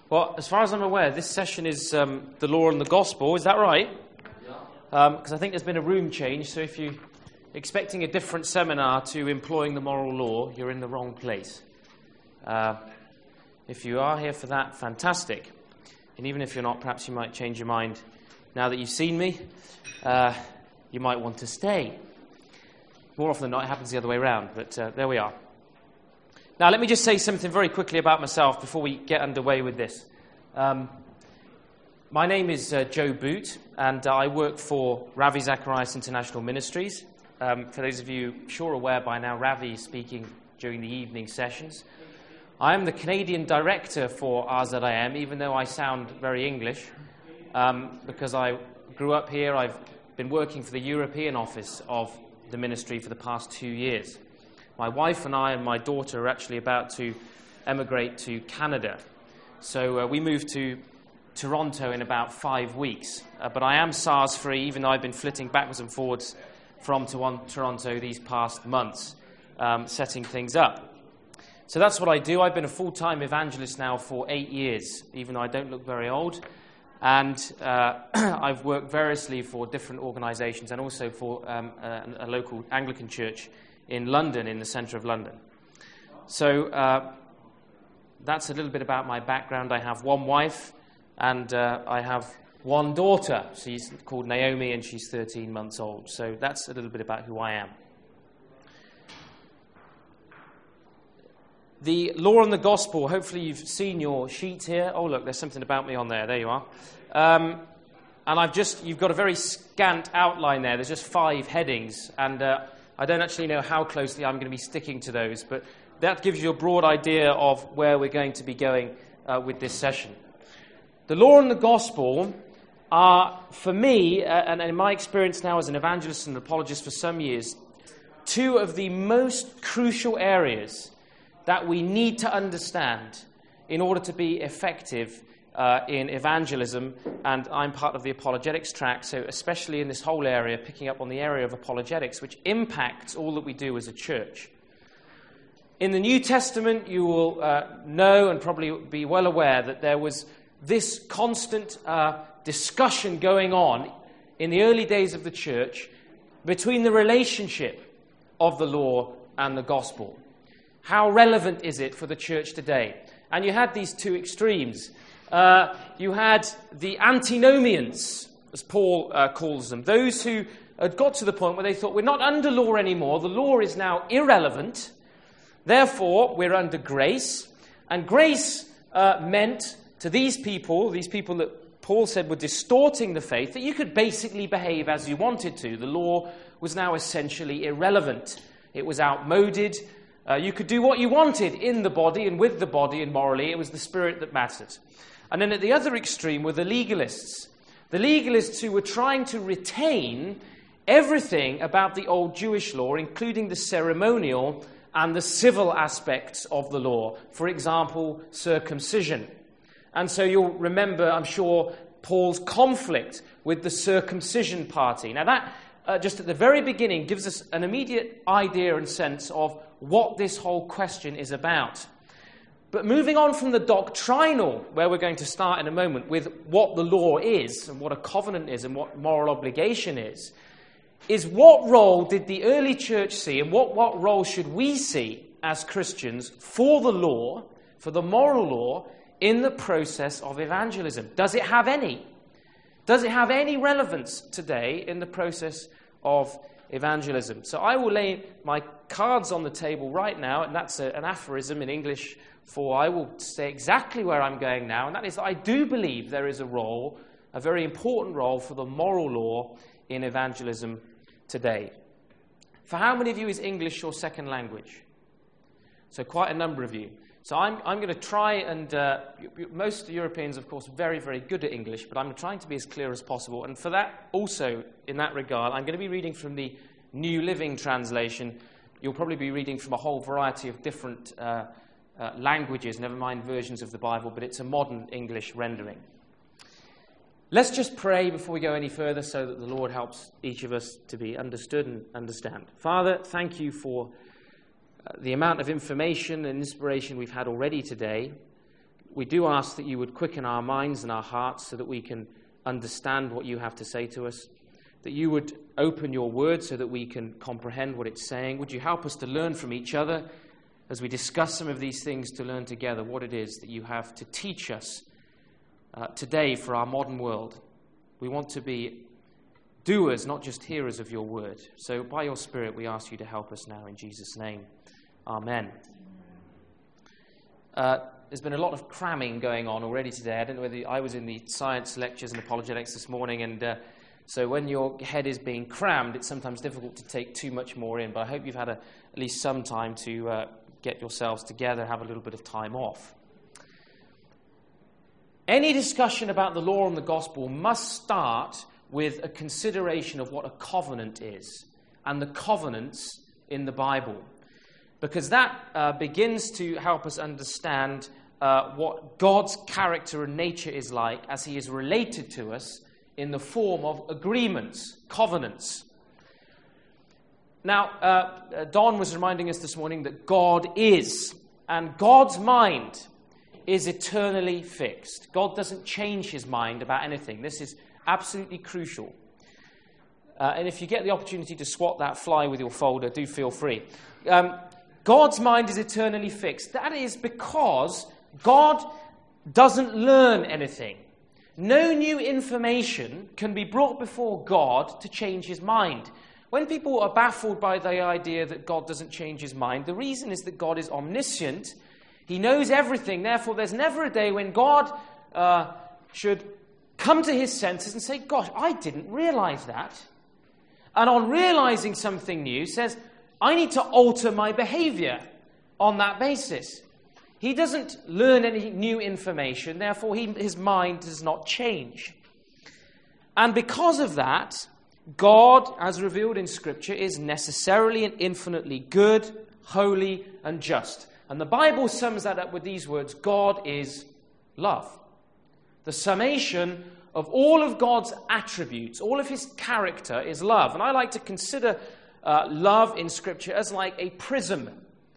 Well, as far as I'm aware, this session is the law and the gospel. Is that right? Yeah. Because I think there's been a room change, so if you're expecting a different seminar to employing the moral law, you're in the wrong place. If you are here for that, fantastic. And even if you're not, perhaps you might change your mind. Now that you've seen me, you might want to stay. More often than not, it happens the other way around, but there we are. Now, let me just say something very quickly about myself before we get underway with this. My name is Joe Boot, and I work for Ravi Zacharias International Ministries. For those of you sure aware by now, Ravi is speaking during the evening sessions. I am the Canadian director for RZIM, even though I sound very English, because I grew up here. I've been working for the European office of the ministry for the past 2 years. My wife and I and my daughter are actually about to emigrate to Canada. So we moved to Toronto in about 5 weeks. But I am SARS-free, even though I've been flitting backwards and forwards from Toronto these past months, setting things up. So that's what I do. I've been a full-time evangelist now for 8 years, even though I don't look very old. And I've worked variously for different organizations and also for a local Anglican church in London, in the centre of London. So that's a little bit about my background. I have one wife and I have one daughter. She's called Naomi and she's 13 months old. So that's a little bit about who I am. The law and the gospel, hopefully you've seen your sheet here. Oh, look, there's something about me on there. There you are. And you've got a very scant outline there. There's just 5 headings. And I don't actually know how closely I'm going to be sticking to those, but that gives you a broad idea of where we're going to be going with this session. The law and the gospel are, for me, and in my experience now as an evangelist and apologist for some years, 2 of the most crucial areas that we need to understand in order to be effective in evangelism, and I'm part of the apologetics track, so especially in this whole area, picking up on the area of apologetics, which impacts all that we do as a church. In the New Testament, you will know and probably be well aware that there was this constant discussion going on in the early days of the church between the relationship of the law and the gospel. How relevant is it for the church today? And you had these 2 extremes. You had the antinomians, as Paul calls them, those who had got to the point where they thought, we're not under law anymore, the law is now irrelevant, therefore we're under grace. And grace meant to these people that Paul said were distorting the faith, that you could basically behave as you wanted to. The law was now essentially irrelevant. It was outmoded. You could do what you wanted in the body and with the body and morally. It was the spirit that mattered. And then at the other extreme were the legalists. The legalists who were trying to retain everything about the old Jewish law, including the ceremonial and the civil aspects of the law. For example, circumcision. And so you'll remember, I'm sure, Paul's conflict with the circumcision party. Now that, just at the very beginning, gives us an immediate idea and sense of what this whole question is about. But moving on from the doctrinal, where we're going to start in a moment, with what the law is and what a covenant is and what moral obligation is what role did the early church see and what role should we see as Christians for the law, for the moral law, in the process of evangelism? Does it have any? Does it have any relevance today in the process of evangelism? So I will lay my cards on the table right now, and that's an aphorism in English for I will say exactly where I'm going now, and that is that I do believe there is a role, a very important role for the moral law in evangelism today. For how many of you is English your second language? So quite a number of you. So I'm going to try and, most Europeans, of course, very, very good at English, but I'm trying to be as clear as possible. And for that, also, in that regard, I'm going to be reading from the New Living Translation. You'll probably be reading from a whole variety of different languages, never mind versions of the Bible, but it's a modern English rendering. Let's just pray before we go any further so that the Lord helps each of us to be understood and understand. Father, thank you for the amount of information and inspiration we've had already today. we do ask that you would quicken our minds and our hearts so that we can understand what you have to say to us, that you would open your word so that we can comprehend what it's saying. Would you help us to learn from each other as we discuss some of these things, to learn together what it is that you have to teach us today for our modern world. We want to be doers, not just hearers of your word. So by your Spirit, we ask you to help us now in Jesus' name. Amen. There's been a lot of cramming going on already today. I don't know whether I was in the science lectures and apologetics this morning, and so when your head is being crammed, it's sometimes difficult to take too much more in. But I hope you've had at least some time to get yourselves together, have a little bit of time off. Any discussion about the law and the gospel must start with a consideration of what a covenant is and the covenants in the Bible, because that begins to help us understand what God's character and nature is like as he is related to us in the form of agreements, covenants. Now, Don was reminding us this morning that God is, and God's mind is eternally fixed. God doesn't change his mind about anything. This is absolutely crucial. And if you get the opportunity to swat that fly with your folder, do feel free. God's mind is eternally fixed. That is because God doesn't learn anything. No new information can be brought before God to change his mind. When people are baffled by the idea that God doesn't change his mind, the reason is that God is omniscient. He knows everything. Therefore, there's never a day when God should come to his senses and say, gosh, I didn't realize that. And on realizing something new, says, I need to alter my behavior on that basis. He doesn't learn any new information. Therefore, his mind does not change. And because of that, God, as revealed in Scripture, is necessarily and infinitely good, holy, and just. And the Bible sums that up with these words: God is love. The summation of all of God's attributes, all of his character is love. And I like to consider love in Scripture as like a prism.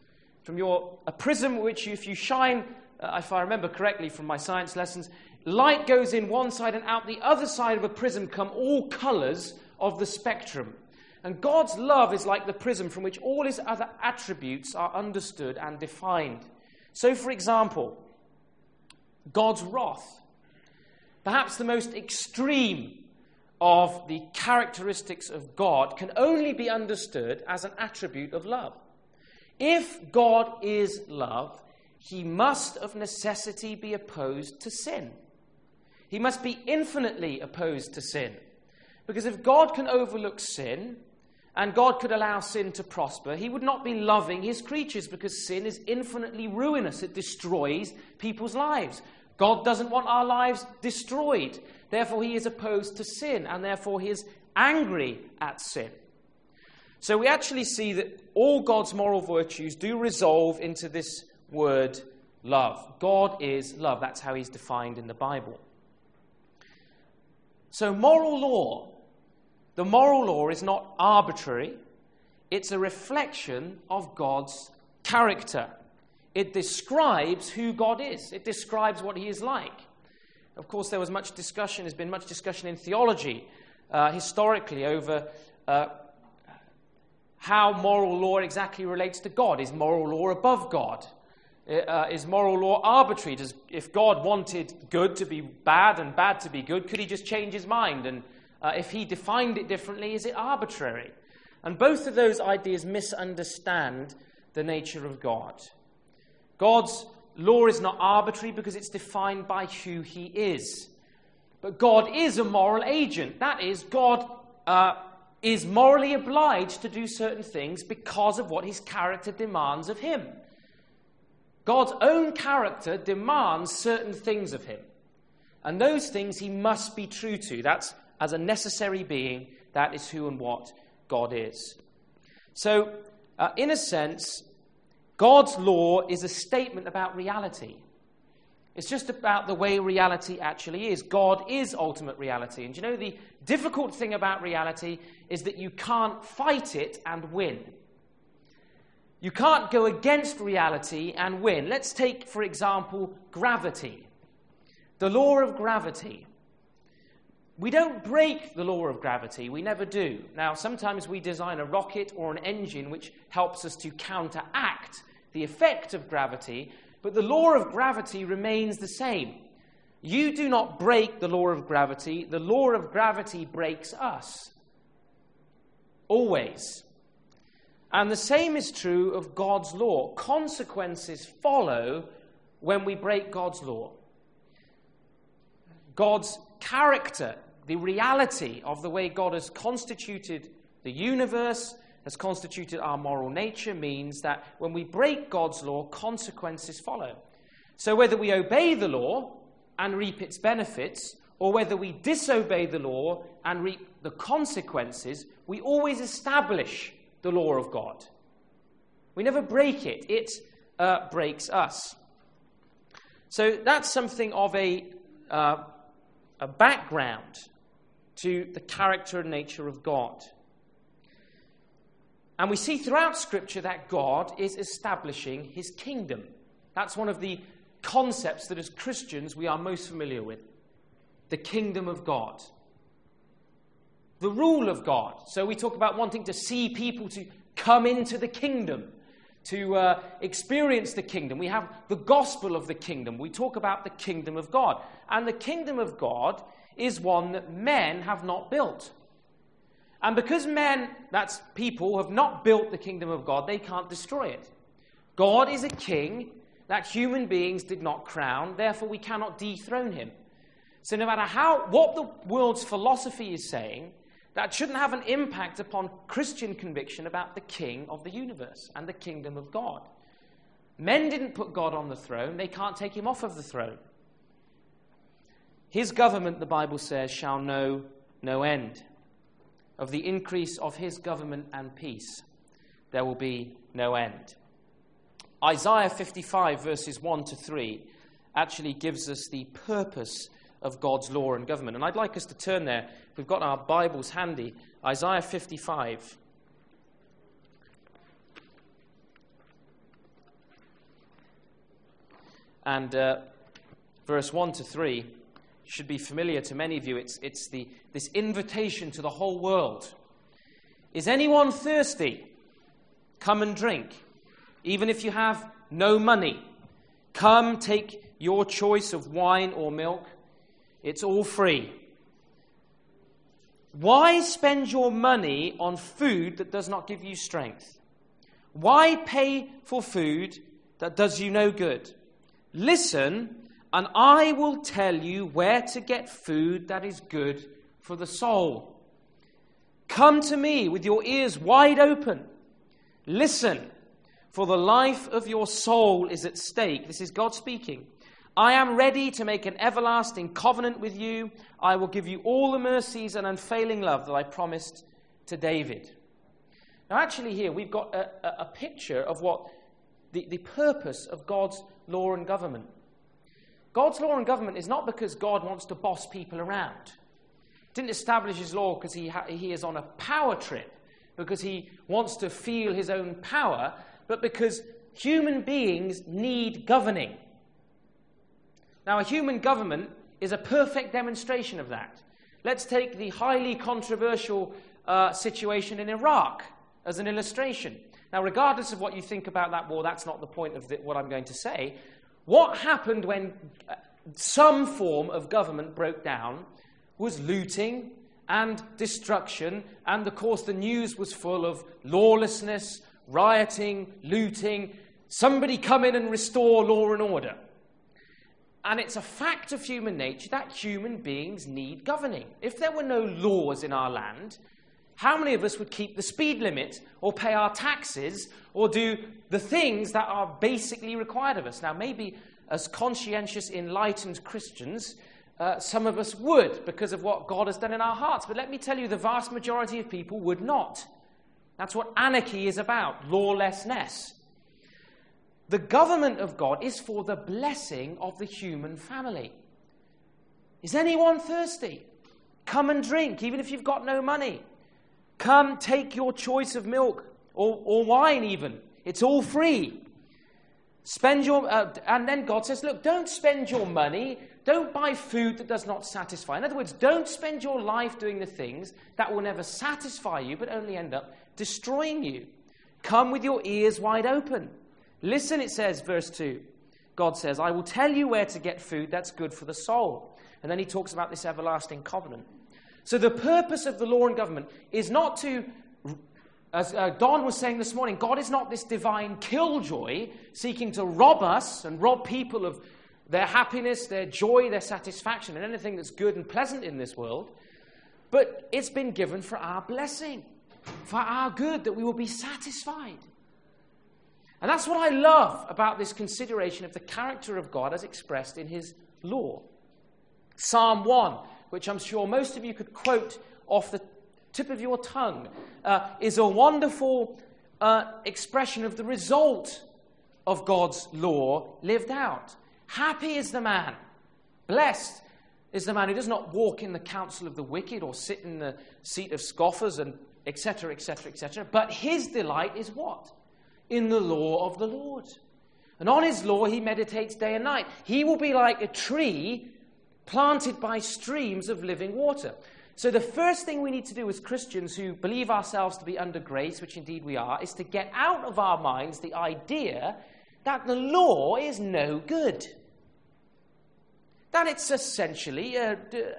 A prism which, if you shine, if I remember correctly from my science lessons, light goes in one side and out the other side of a prism come all colors of the spectrum. And God's love is like the prism from which all his other attributes are understood and defined. So, for example, God's wrath, perhaps the most extreme of the characteristics of God, can only be understood as an attribute of love. If God is love, he must of necessity be opposed to sin. He must be infinitely opposed to sin. Because if God can overlook sin, and God could allow sin to prosper, he would not be loving his creatures, because sin is infinitely ruinous. It destroys people's lives. God doesn't want our lives destroyed. Therefore, he is opposed to sin, and therefore he is angry at sin. So we actually see that all God's moral virtues do resolve into this word, love. God is love. That's how he's defined in the Bible. So moral law, the moral law is not arbitrary. It's a reflection of God's character. It describes who God is. It describes what he is like. Of course, there's been much discussion in theology historically over how moral law exactly relates to God. Is moral law above God? Is moral law arbitrary? If God wanted good to be bad and bad to be good, could he just change his mind? And if he defined it differently, is it arbitrary? And both of those ideas misunderstand the nature of God. God's law is not arbitrary because it's defined by who he is. But God is a moral agent. That is, God is morally obliged to do certain things because of what his character demands of him. God's own character demands certain things of him. And those things he must be true to. That's, as a necessary being, that is who and what God is. So, in a sense, God's law is a statement about reality. It's just about the way reality actually is. God is ultimate reality. And you know, the difficult thing about reality is that you can't fight it and win. You can't go against reality and win. Let's take, for example, gravity. The law of gravity. We don't break the law of gravity. We never do. Now, sometimes we design a rocket or an engine which helps us to counteract the effect of gravity, but the law of gravity remains the same. You do not break the law of gravity. The law of gravity breaks us. Always. And the same is true of God's law. Consequences follow when we break God's law. God's character, the reality of the way God has constituted the universe, has constituted our moral nature, means that when we break God's law, consequences follow. So whether we obey the law and reap its benefits, or whether we disobey the law and reap the consequences, we always establish the law of God. We never break it. It breaks us. So that's something of a background to the character and nature of God. And we see throughout Scripture that God is establishing his kingdom. That's one of the concepts that as Christians we are most familiar with. The kingdom of God. The rule of God. So we talk about wanting to see people to come into the kingdom, to experience the kingdom. We have the gospel of the kingdom. We talk about the kingdom of God. And the kingdom of God is one that men have not built. And because men, that's people, have not built the kingdom of God, they can't destroy it. God is a king that human beings did not crown, therefore we cannot dethrone him. So no matter what the world's philosophy is saying, that shouldn't have an impact upon Christian conviction about the king of the universe and the kingdom of God. Men didn't put God on the throne. They can't take him off of the throne. His government, the Bible says, shall know no end. Of the increase of his government and peace, there will be no end. Isaiah 55, verses 1 to 3, actually gives us the purpose of God's law and government. And I'd like us to turn there. We've got our Bibles handy. Isaiah 55. And verse 1 to 3 should be familiar to many of you. It's this invitation to the whole world. Is anyone thirsty? Come and drink. Even if you have no money, come take your choice of wine or milk. It's all free. Why spend your money on food that does not give you strength? Why pay for food that does you no good? Listen, and I will tell you where to get food that is good for the soul. Come to me with your ears wide open. Listen, for the life of your soul is at stake. This is God speaking. I am ready to make an everlasting covenant with you. I will give you all the mercies and unfailing love that I promised to David. Now, actually here, we've got a picture of what the purpose of God's law and government. God's law and government is not because God wants to boss people around. He didn't establish his law because he is on a power trip, because he wants to feel his own power, but because human beings need governing. Now, a human government is a perfect demonstration of that. Let's take the highly controversial situation in Iraq as an illustration. Now, regardless of what you think about that war, that's not the point of what I'm going to say. What happened when some form of government broke down was looting and destruction, and of course the news was full of lawlessness, rioting, looting. Somebody come in and restore law and order. And it's a fact of human nature that human beings need governing. If there were no laws in our land, how many of us would keep the speed limit or pay our taxes or do the things that are basically required of us? Now, maybe as conscientious, enlightened Christians, some of us would because of what God has done in our hearts. But let me tell you, the vast majority of people would not. That's what anarchy is about, lawlessness. The government of God is for the blessing of the human family. Is anyone thirsty? Come and drink, even if you've got no money. Come, take your choice of milk or wine even. It's all free. Spend your, and then God says, look, don't spend your money. Don't buy food that does not satisfy. In other words, don't spend your life doing the things that will never satisfy you, but only end up destroying you. Come with your ears wide open. Listen, it says, verse 2. God says, I will tell you where to get food that's good for the soul. And then he talks about this everlasting covenant. So the purpose of the law and government is not to, as Don was saying this morning, God is not this divine killjoy seeking to rob us and rob people of their happiness, their joy, their satisfaction, and anything that's good and pleasant in this world. But it's been given for our blessing, for our good, that we will be satisfied. And that's what I love about this consideration of the character of God as expressed in his law. Psalm 1, which I'm sure most of you could quote off the tip of your tongue, is a wonderful expression of the result of God's law lived out. Happy is the man, blessed is the man who does not walk in the counsel of the wicked or sit in the seat of scoffers and etc., etc., etc. But his delight is what? In the law of the Lord. And on his law he meditates day and night. He will be like a tree planted by streams of living water. So the first thing we need to do as Christians who believe ourselves to be under grace, which indeed we are, is to get out of our minds the idea that the law is no good. That it's essentially, I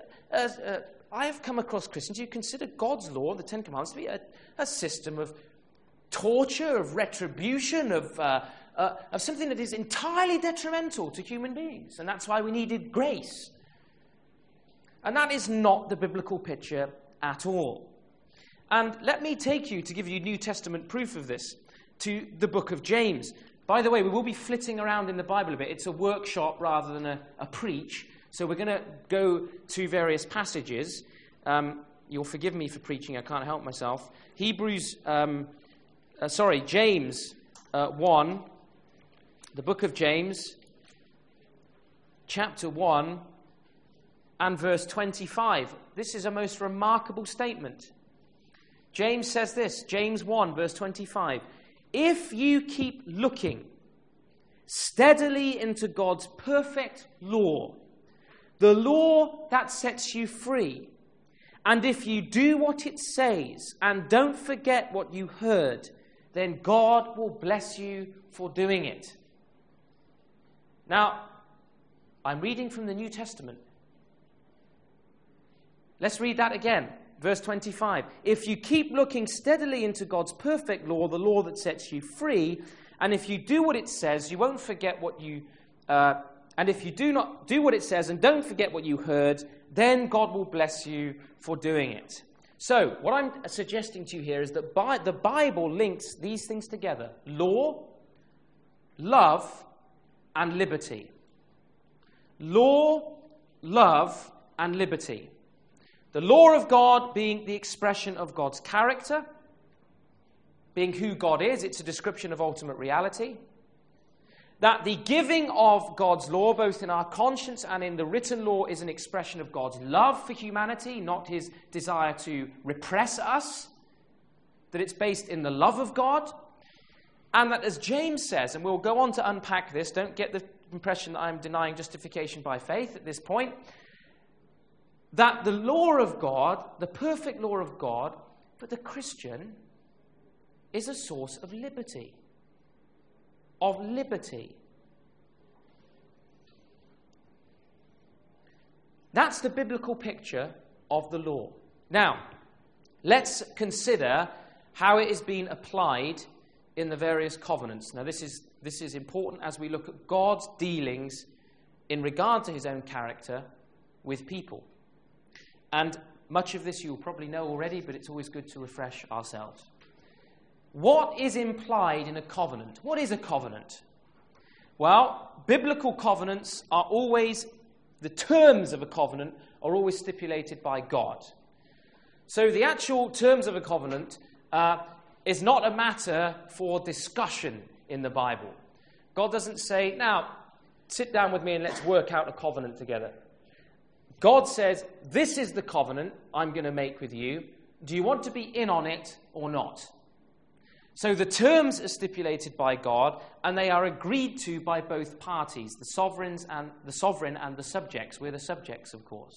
have come across Christians who consider God's law, the Ten Commandments, to be a system of torture, of retribution, of something that is entirely detrimental to human beings. And that's why we needed grace. And that is not the biblical picture at all. And let me take you, to give you New Testament proof of this, to the book of James. By the way, we will be flitting around in the Bible a bit. It's a workshop rather than a preach. So we're going to go to various passages. You'll forgive me for preaching. I can't help myself. James 1, the book of James, chapter 1, and verse 25. This is a most remarkable statement. James says this, James 1, verse 25. If you keep looking steadily into God's perfect law, the law that sets you free, and if you do what it says and don't forget what you heard, then God will bless you for doing it. Now, I'm reading from the New Testament. Let's read that again. Verse 25. If you keep looking steadily into God's perfect law, the law that sets you free, and if you do what it says, you won't forget what you... and if you do not do what it says and don't forget what you heard, then God will bless you for doing it. So, what I'm suggesting to you here is that the Bible links these things together. Law, love, and liberty. Law, love, and liberty. The law of God being the expression of God's character, being who God is. It's a description of ultimate reality. That the giving of God's law, both in our conscience and in the written law, is an expression of God's love for humanity, not his desire to repress us. That it's based in the love of God. And that, as James says, and we'll go on to unpack this, don't get the impression that I'm denying justification by faith at this point, that the law of God, the perfect law of God, for the Christian, is a source of liberty. Of liberty. That's the biblical picture of the law. Now, let's consider how it is being applied in the various covenants. Now, this is important as we look at God's dealings in regard to his own character with people. And much of this you'll probably know already, but it's always good to refresh ourselves. What is implied in a covenant? What is a covenant? Well, biblical covenants are always, the terms of a covenant are always stipulated by God. So the actual terms of a covenant is not a matter for discussion in the Bible. God doesn't say, now, sit down with me and let's work out a covenant together. God says, this is the covenant I'm going to make with you. Do you want to be in on it or not? So the terms are stipulated by God, and they are agreed to by both parties, the sovereign and the subjects. We're the subjects, of course.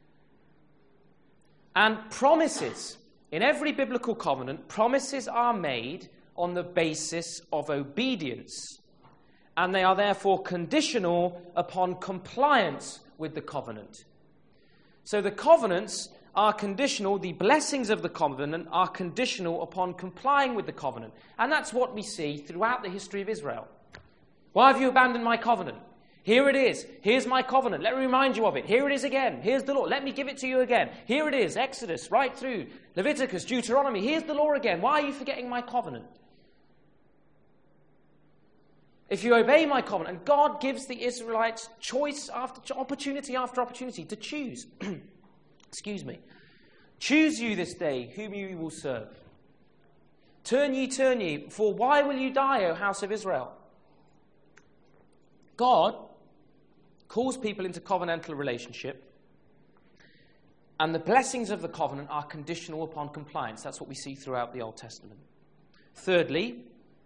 And promises, in every biblical covenant, promises are made on the basis of obedience, and they are therefore conditional upon compliance with the covenant. So the covenants are conditional, the blessings of the covenant are conditional upon complying with the covenant. And that's what we see throughout the history of Israel. Why have you abandoned my covenant? Here it is. Here's my covenant. Let me remind you of it. Here it is again. Here's the law. Let me give it to you again. Here it is. Exodus, right through. Leviticus, Deuteronomy. Here's the law again. Why are you forgetting my covenant? If you obey my covenant, and God gives the Israelites choice after opportunity to choose. Excuse me. Choose you this day whom you will serve. Turn ye, for why will you die, O house of Israel? God calls people into covenantal relationship, and the blessings of the covenant are conditional upon compliance. That's what we see throughout the Old Testament. Thirdly,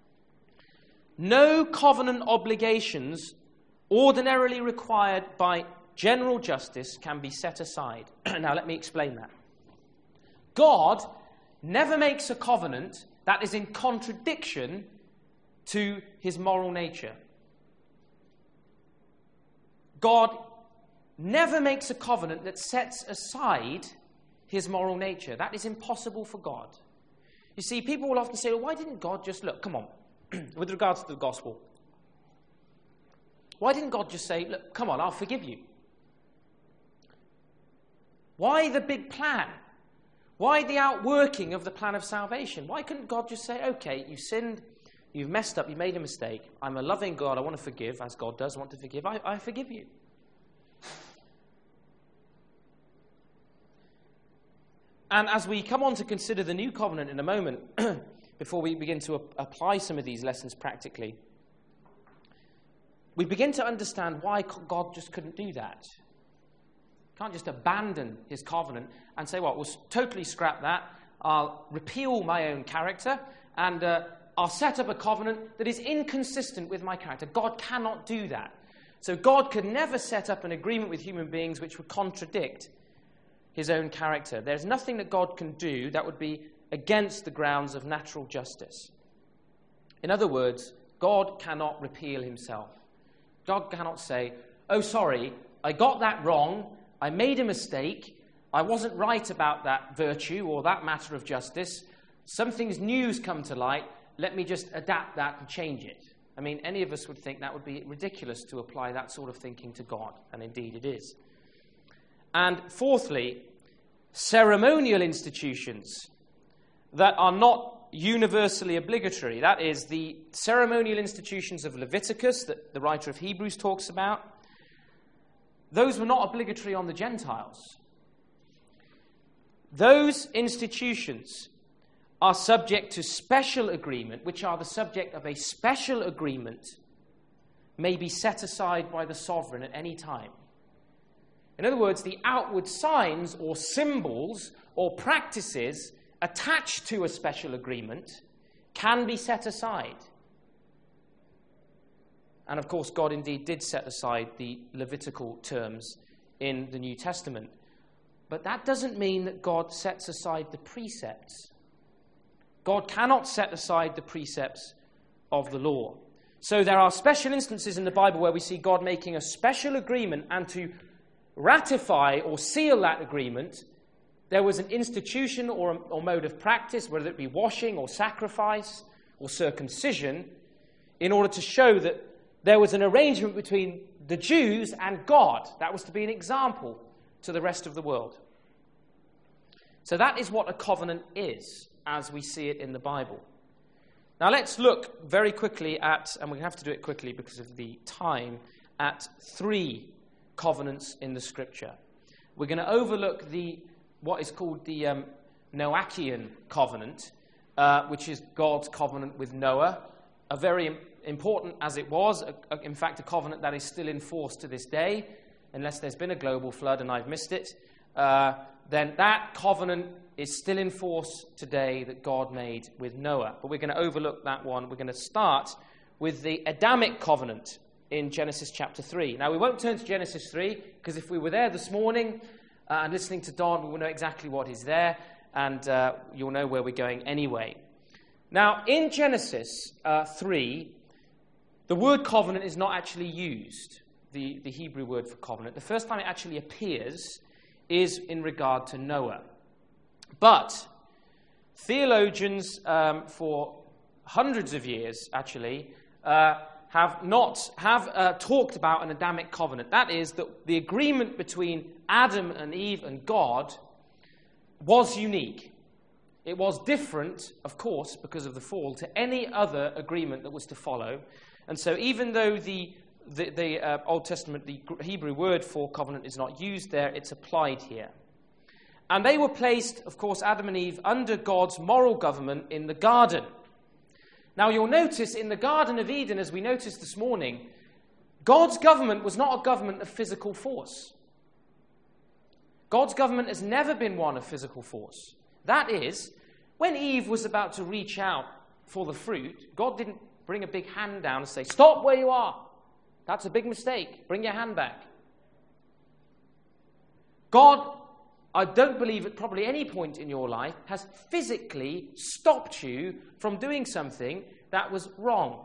no covenant obligations ordinarily required by general justice can be set aside. Now, let me explain that. God never makes a covenant that is in contradiction to his moral nature. God never makes a covenant that sets aside his moral nature. That is impossible for God. You see, people will often say, well, why didn't God just, look, come on, with regards to the gospel, why didn't God just say, look, come on, I'll forgive you? Why the big plan? Why the outworking of the plan of salvation? Why couldn't God just say, okay, you've sinned, you've messed up, you made a mistake. I'm a loving God, I want to forgive, as God does want to forgive. I forgive you. And as we come on to consider the new covenant in a moment, before we begin to apply some of these lessons practically, we begin to understand why God just couldn't do that. Can't just abandon his covenant and say, well, we'll totally scrap that. I'll repeal my own character and I'll set up a covenant that is inconsistent with my character. God cannot do that. So God could never set up an agreement with human beings which would contradict his own character. There's nothing that God can do that would be against the grounds of natural justice. In other words, God cannot repeal himself. God cannot say, oh, sorry, I got that wrong. I made a mistake. I wasn't right about that virtue or that matter of justice. Something's new's come to light. Let me just adapt that and change it. I mean, any of us would think that would be ridiculous to apply that sort of thinking to God, and indeed it is. And fourthly, ceremonial institutions that are not universally obligatory. That is, the ceremonial institutions of Leviticus that the writer of Hebrews talks about. Those were not obligatory on the Gentiles. Those institutions are subject to special agreement, which are the subject of a special agreement, may be set aside by the sovereign at any time. In other words, the outward signs or symbols or practices attached to a special agreement can be set aside. And of course, God indeed did set aside the Levitical terms in the New Testament. But that doesn't mean that God sets aside the precepts. God cannot set aside the precepts of the law. So there are special instances in the Bible where we see God making a special agreement, and to ratify or seal that agreement, there was an institution or mode of practice, whether it be washing or sacrifice or circumcision, in order to show that there was an arrangement between the Jews and God. That was to be an example to the rest of the world. So that is what a covenant is, as we see it in the Bible. Now let's look very quickly at, and we have to do it quickly because of the time, at 3 covenants in the Scripture. We're going to overlook what is called the Noachian covenant, which is God's covenant with Noah, a very important as it was, in fact, a covenant that is still in force to this day, unless there's been a global flood and I've missed it, then that covenant is still in force today that God made with Noah. But we're going to overlook that one. We're going to start with the Adamic covenant in Genesis chapter 3. Now, we won't turn to Genesis 3, because if we were there this morning and listening to Don, we will know exactly what is there, and you'll know where we're going anyway. Now, in Genesis 3, the word covenant is not actually used, the Hebrew word for covenant. The first time it actually appears is in regard to Noah. But theologians for hundreds of years, actually, have talked about an Adamic covenant. That is, that the agreement between Adam and Eve and God was unique. It was different, of course, because of the fall, to any other agreement that was to follow. And so even though the Old Testament, the Hebrew word for covenant is not used there, it's applied here. And they were placed, of course, Adam and Eve, under God's moral government in the garden. Now, you'll notice in the Garden of Eden, as we noticed this morning, God's government was not a government of physical force. God's government has never been one of physical force. That is, when Eve was about to reach out for the fruit, God didn't bring a big hand down and say, "Stop where you are. That's a big mistake. Bring your hand back." God, I don't believe at probably any point in your life, has physically stopped you from doing something that was wrong.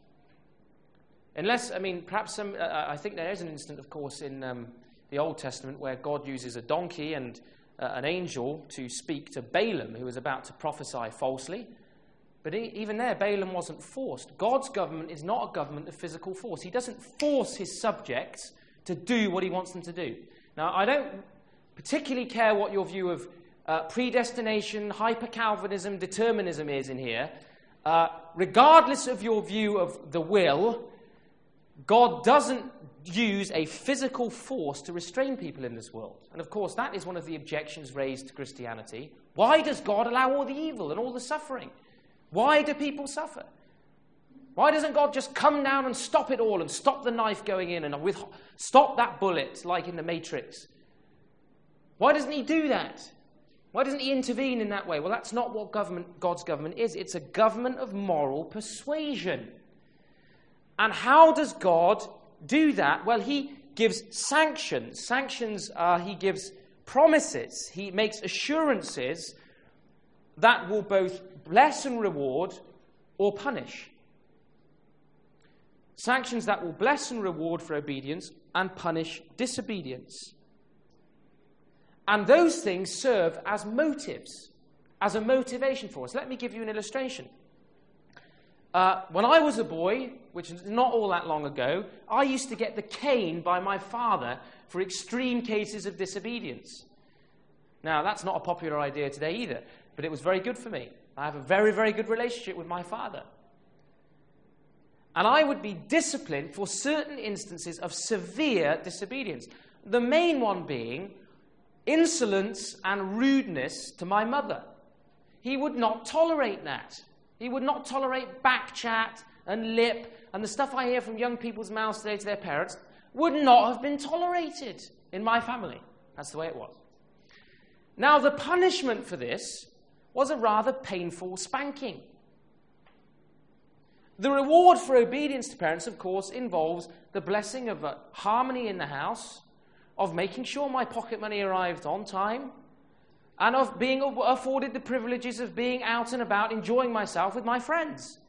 Unless, perhaps I think there is an instant, of course, in the Old Testament where God uses a donkey and an angel to speak to Balaam, who was about to prophesy falsely. But even there, Balaam wasn't forced. God's government is not a government of physical force. He doesn't force his subjects to do what he wants them to do. Now, I don't particularly care what your view of predestination, hyper-Calvinism, determinism is in here. Regardless of your view of the will, God doesn't use a physical force to restrain people in this world. And of course, that is one of the objections raised to Christianity. Why does God allow all the evil and all the suffering? Why do people suffer? Why doesn't God just come down and stop it all and stop the knife going in and stop that bullet like in the Matrix? Why doesn't he do that? Why doesn't he intervene in that way? Well, that's not what God's government is. It's a government of moral persuasion. And how does God do that? Well, he gives sanctions. He gives promises. He makes assurances that will both bless and reward or punish. Sanctions that will bless and reward for obedience and punish disobedience. And those things serve as motives, as a motivation for us. Let me give you an illustration. When I was a boy, which is not all that long ago, I used to get the cane by my father for extreme cases of disobedience. Now, that's not a popular idea today either, but it was very good for me. I have a very, very good relationship with my father. And I would be disciplined for certain instances of severe disobedience. The main one being insolence and rudeness to my mother. He would not tolerate that. He would not tolerate back chat and lip, and the stuff I hear from young people's mouths today to their parents would not have been tolerated in my family. That's the way it was. Now, the punishment for this was a rather painful spanking. The reward for obedience to parents, of course, involves the blessing of harmony in the house, of making sure my pocket money arrived on time, and of being afforded the privileges of being out and about, enjoying myself with my friends.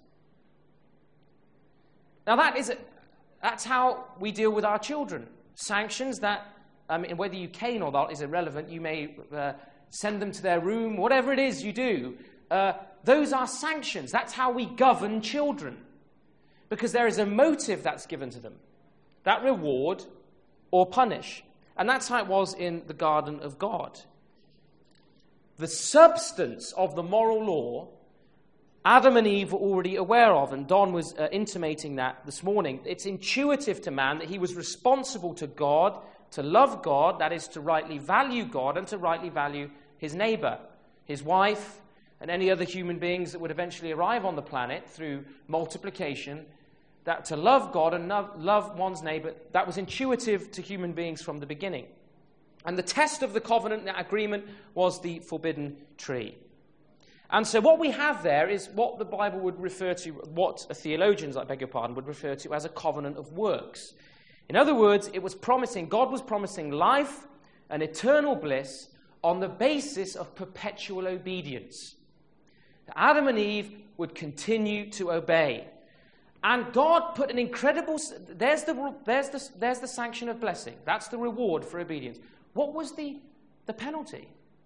Now, that's how we deal with our children. Sanctions that, whether you cane or not is irrelevant. You may send them to their room, whatever it is you do. Those are sanctions. That's how we govern children. Because there is a motive that's given to them. That reward or punish. And that's how it was in the garden of God. The substance of the moral law, Adam and Eve were already aware of, and Don was intimating that this morning. It's intuitive to man that he was responsible to God, to love God, that is to rightly value God and to rightly value his neighbor, his wife, and any other human beings that would eventually arrive on the planet through multiplication, that to love God and love one's neighbor, that was intuitive to human beings from the beginning. And the test of the covenant, that agreement, was the forbidden tree. And so what we have there is what the Bible would refer to, what theologians, I beg your pardon, would refer to as a covenant of works. In other words, it was promising, God was promising life and eternal bliss on the basis of perpetual obedience. Adam and Eve would continue to obey. And God put an incredible, there's the sanction of blessing. That's the reward for obedience. What was the penalty?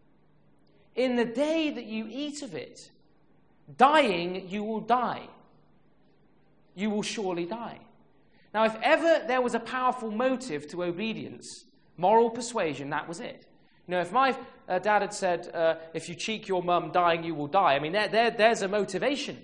In the day that you eat of it, dying, you will die. You will surely die. Now, if ever there was a powerful motive to obedience, moral persuasion, that was it. You know, if my dad had said, if you cheek your mum, dying, you will die, I mean, there's a motivation.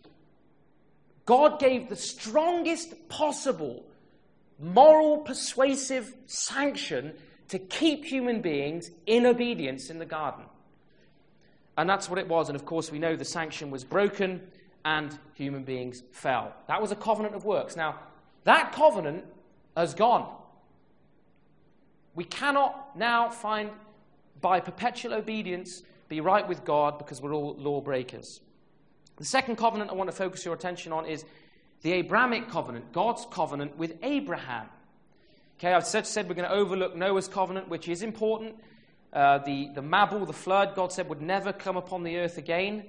God gave the strongest possible moral persuasive sanction to keep human beings in obedience in the garden. And that's what it was. And of course, we know the sanction was broken and human beings fell. That was a covenant of works. Now, that covenant has gone. We cannot now find, by perpetual obedience, be right with God because we're all lawbreakers. The second covenant I want to focus your attention on is the Abrahamic covenant, God's covenant with Abraham. Okay, I've said we're going to overlook Noah's covenant, which is important. The Mabul, the flood, God said would never come upon the earth again.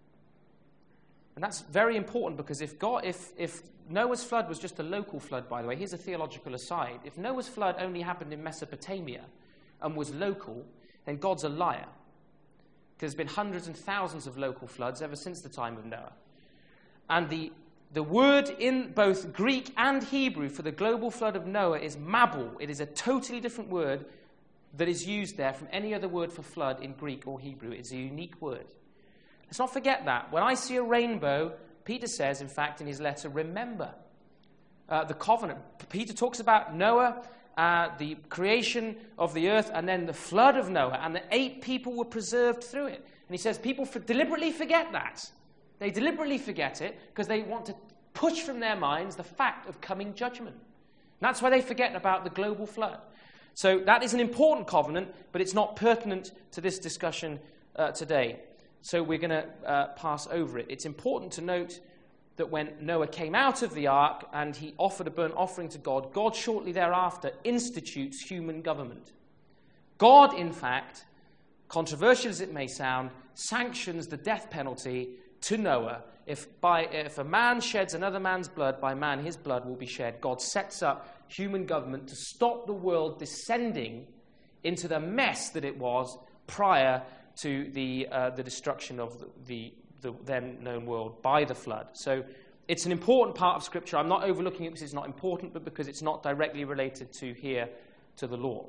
And that's very important because if Noah's flood was just a local flood, by the way, here's a theological aside. If Noah's flood only happened in Mesopotamia and was local, then God's a liar. Because there's been hundreds and thousands of local floods ever since the time of Noah. And the word in both Greek and Hebrew for the global flood of Noah is Mabul. It is a totally different word that is used there from any other word for flood in Greek or Hebrew. It's a unique word. Let's not forget that. When I see a rainbow, Peter says, in fact, in his letter, remember the covenant. Peter talks about Noah, the creation of the earth, and then the flood of Noah, and the 8 people were preserved through it. And he says people deliberately forget that. They deliberately forget it because they want to push from their minds the fact of coming judgment. And that's why they forget about the global flood. So that is an important covenant, but it's not pertinent to this discussion today. So we're going to pass over it. It's important to note that when Noah came out of the ark and he offered a burnt offering to God, God shortly thereafter institutes human government. God, in fact, controversial as it may sound, sanctions the death penalty to Noah. If a man sheds another man's blood, by man his blood will be shed. God sets up human government to stop the world descending into the mess that it was prior to the destruction of the then known world by the flood. So it's an important part of Scripture. I'm not overlooking it because it's not important, but because it's not directly related to the law.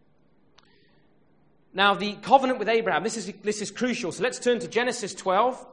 Now, the covenant with Abraham, this is crucial. So let's turn to Genesis 12.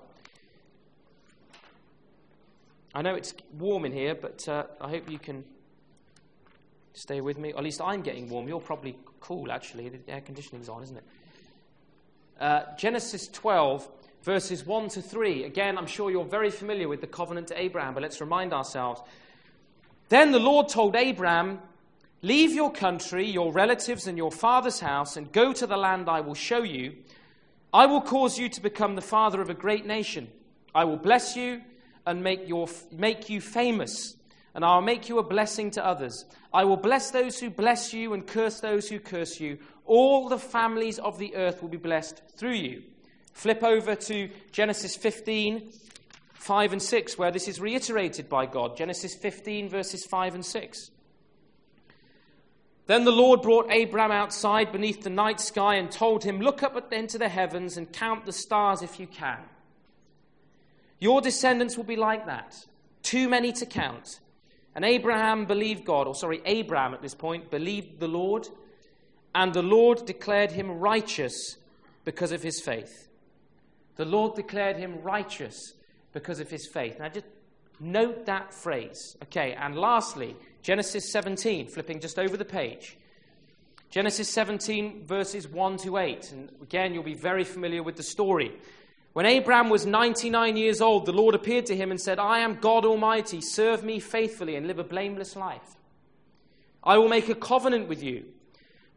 I know it's warm in here, but I hope you can stay with me. At least I'm getting warm. You're probably cool, actually. The air conditioning's on, isn't it? Genesis 12, verses 1 to 3. Again, I'm sure you're very familiar with the covenant to Abraham, but let's remind ourselves. Then the Lord told Abraham, "Leave your country, your relatives, and your father's house, and go to the land I will show you. I will cause you to become the father of a great nation. I will bless you and make you famous, and I will make you a blessing to others. I will bless those who bless you and curse those who curse you. All the families of the earth will be blessed through you." Flip over to Genesis 15, 5 and 6, where this is reiterated by God. Genesis 15, verses 5 and 6. Then the Lord brought Abram outside beneath the night sky and told him, "Look up into the heavens and count the stars if you can. Your descendants will be like that, too many to count." And Abram at this point, believed the Lord, and the Lord declared him righteous because of his faith. The Lord declared him righteous because of his faith. Now just note that phrase. Okay, and lastly, Genesis 17, flipping just over the page. Genesis 17, verses 1 to 8. And again, you'll be very familiar with the story. When Abraham was 99 years old, the Lord appeared to him and said, "I am God Almighty. Serve me faithfully and live a blameless life. I will make a covenant with you.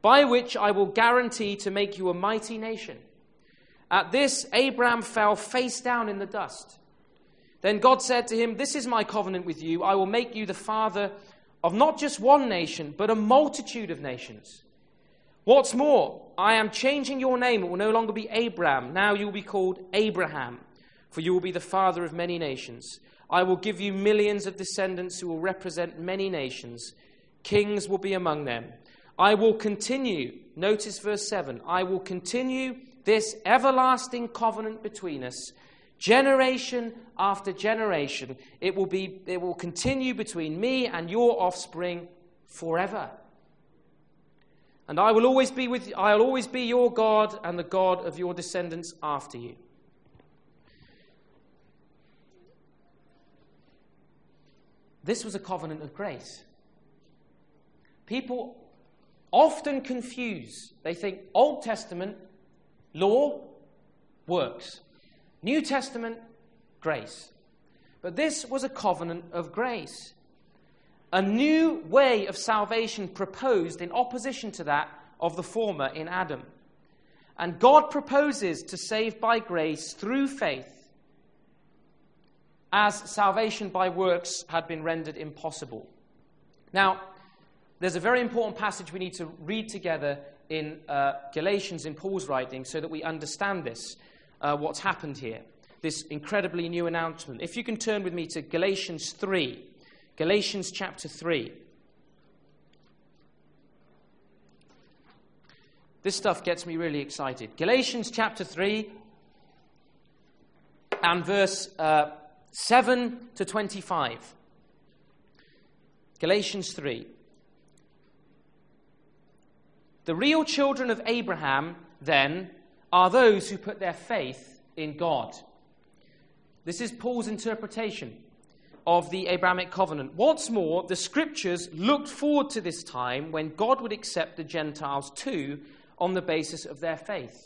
by which I will guarantee to make you a mighty nation." At this, Abraham fell face down in the dust. Then God said to him, "This is my covenant with you. I will make you the father of not just one nation, but a multitude of nations. What's more, I am changing your name. It will no longer be Abram. Now you will be called Abraham, for you will be the father of many nations. I will give you millions of descendants who will represent many nations. Kings will be among them. I will continue," notice verse 7, "I will continue this everlasting covenant between us, generation after generation. It will continue between me and your offspring forever. And I will always be with you. I'll always be your God and the God of your descendants after you." This was a covenant of grace. People often confuse. They think Old Testament, law, works. New Testament, grace. But this was a covenant of grace. A new way of salvation proposed in opposition to that of the former in Adam. And God proposes to save by grace through faith, as salvation by works had been rendered impossible. Now, there's a very important passage we need to read together in Galatians in Paul's writing so that we understand this, what's happened here, this incredibly new announcement. If you can turn with me to Galatians 3, Galatians chapter 3. This stuff gets me really excited. Galatians chapter 3 and verse 7 to 25. Galatians 3. "The real children of Abraham, then, are those who put their faith in God." This is Paul's interpretation of the Abrahamic covenant. What's more, the scriptures looked forward to this time when God would accept the Gentiles too on the basis of their faith.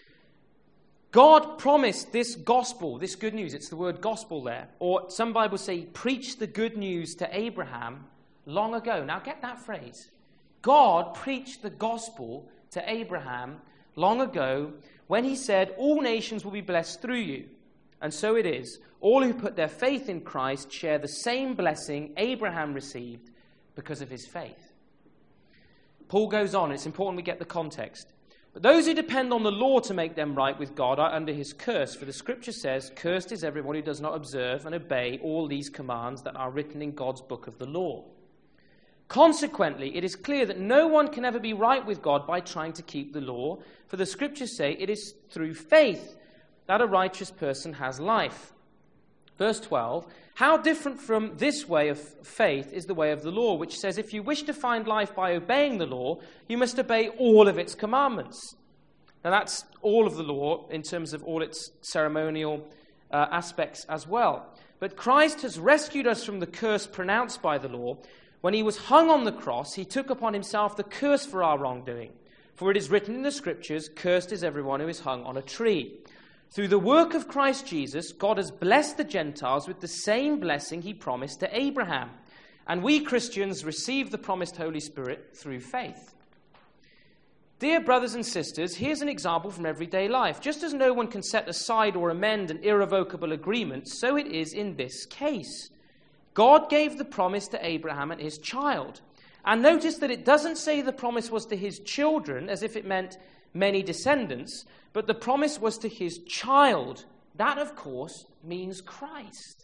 God promised this gospel, this good news, it's the word gospel there, or some Bibles say preach the good news to Abraham long ago. Now get that phrase. God preached the gospel to Abraham long ago when he said, "All nations will be blessed through you." And so it is. All who put their faith in Christ share the same blessing Abraham received because of his faith. Paul goes on. It's important we get the context. "But those who depend on the law to make them right with God are under his curse. For the scripture says, 'Cursed is everyone who does not observe and obey all these commands that are written in God's book of the law.' Consequently, it is clear that no one can ever be right with God by trying to keep the law. For the scriptures say it is through faith that a righteous person has life." Verse 12, "How different from this way of faith is the way of the law, which says if you wish to find life by obeying the law, you must obey all of its commandments." Now that's all of the law in terms of all its ceremonial aspects as well. But Christ has rescued us from the curse pronounced by the law. When he was hung on the cross, he took upon himself the curse for our wrongdoing. For it is written in the scriptures, "Cursed is everyone who is hung on a tree." Through the work of Christ Jesus, God has blessed the Gentiles with the same blessing he promised to Abraham. And we Christians receive the promised Holy Spirit through faith. Dear brothers and sisters, here's an example from everyday life. Just as no one can set aside or amend an irrevocable agreement, so it is in this case. God gave the promise to Abraham and his child. And notice that it doesn't say the promise was to his children, as if it meant many descendants, but the promise was to his child. That, of course, means Christ.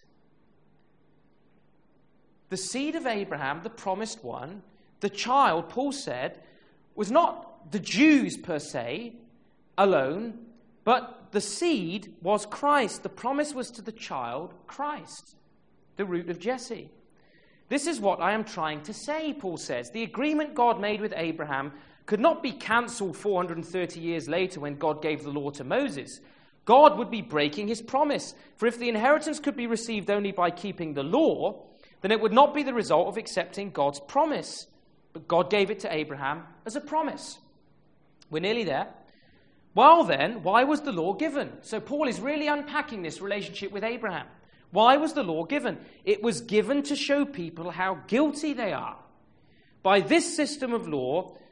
The seed of Abraham, the promised one, the child, Paul said, was not the Jews per se alone, but the seed was Christ. The promise was to the child, Christ, the root of Jesse. This is what I am trying to say, Paul says. The agreement God made with Abraham could not be cancelled 430 years later when God gave the law to Moses. God would be breaking his promise. For if the inheritance could be received only by keeping the law, then it would not be the result of accepting God's promise. But God gave it to Abraham as a promise. We're nearly there. Well then, why was the law given? So Paul is really unpacking this relationship with Abraham. Why was the law given? It was given to show people how guilty they are. By this system of law,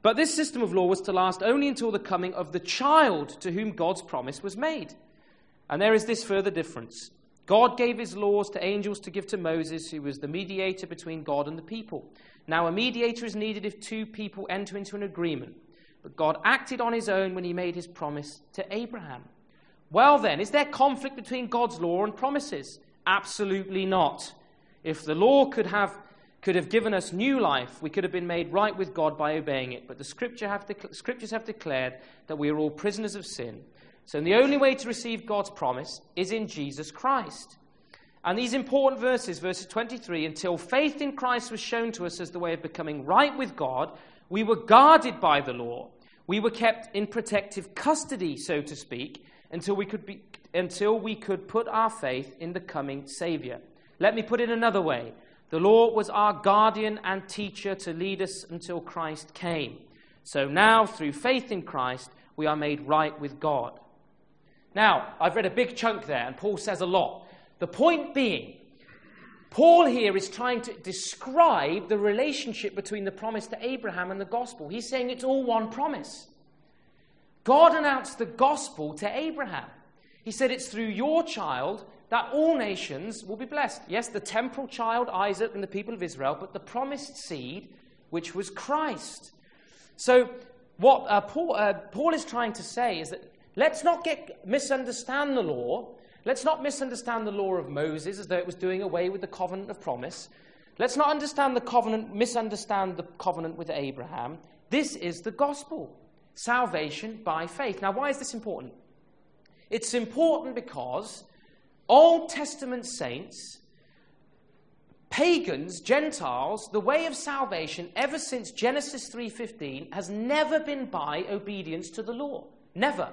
But this system of law was to last only until the coming of the child to whom God's promise was made. And there is this further difference. God gave his laws to angels to give to Moses, who was the mediator between God and the people. Now a mediator is needed if two people enter into an agreement. But God acted on his own when he made his promise to Abraham. Well then, is there conflict between God's law and promises? Absolutely not. If the law could have given us new life, we could have been made right with God by obeying it. But the scriptures have declared that we are all prisoners of sin. So the only way to receive God's promise is in Jesus Christ. And these important verses 23, until faith in Christ was shown to us as the way of becoming right with God, we were guarded by the law. We were kept in protective custody, so to speak, until we could put our faith in the coming Savior. Let me put it another way. The law was our guardian and teacher to lead us until Christ came. So now, through faith in Christ, we are made right with God. Now, I've read a big chunk there, and Paul says a lot. The point being, Paul here is trying to describe the relationship between the promise to Abraham and the gospel. He's saying it's all one promise. God announced the gospel to Abraham. He said it's through your child that all nations will be blessed. Yes, the temporal child, Isaac, and the people of Israel, but the promised seed, which was Christ. So what Paul is trying to say is that let's not misunderstand the law. Let's not misunderstand the law of Moses as though it was doing away with the covenant of promise. Let's not misunderstand the covenant with Abraham. This is the gospel. Salvation by faith. Now, why is this important? It's important because Old Testament saints, pagans, Gentiles, the way of salvation ever since Genesis 3:15 has never been by obedience to the law. Never.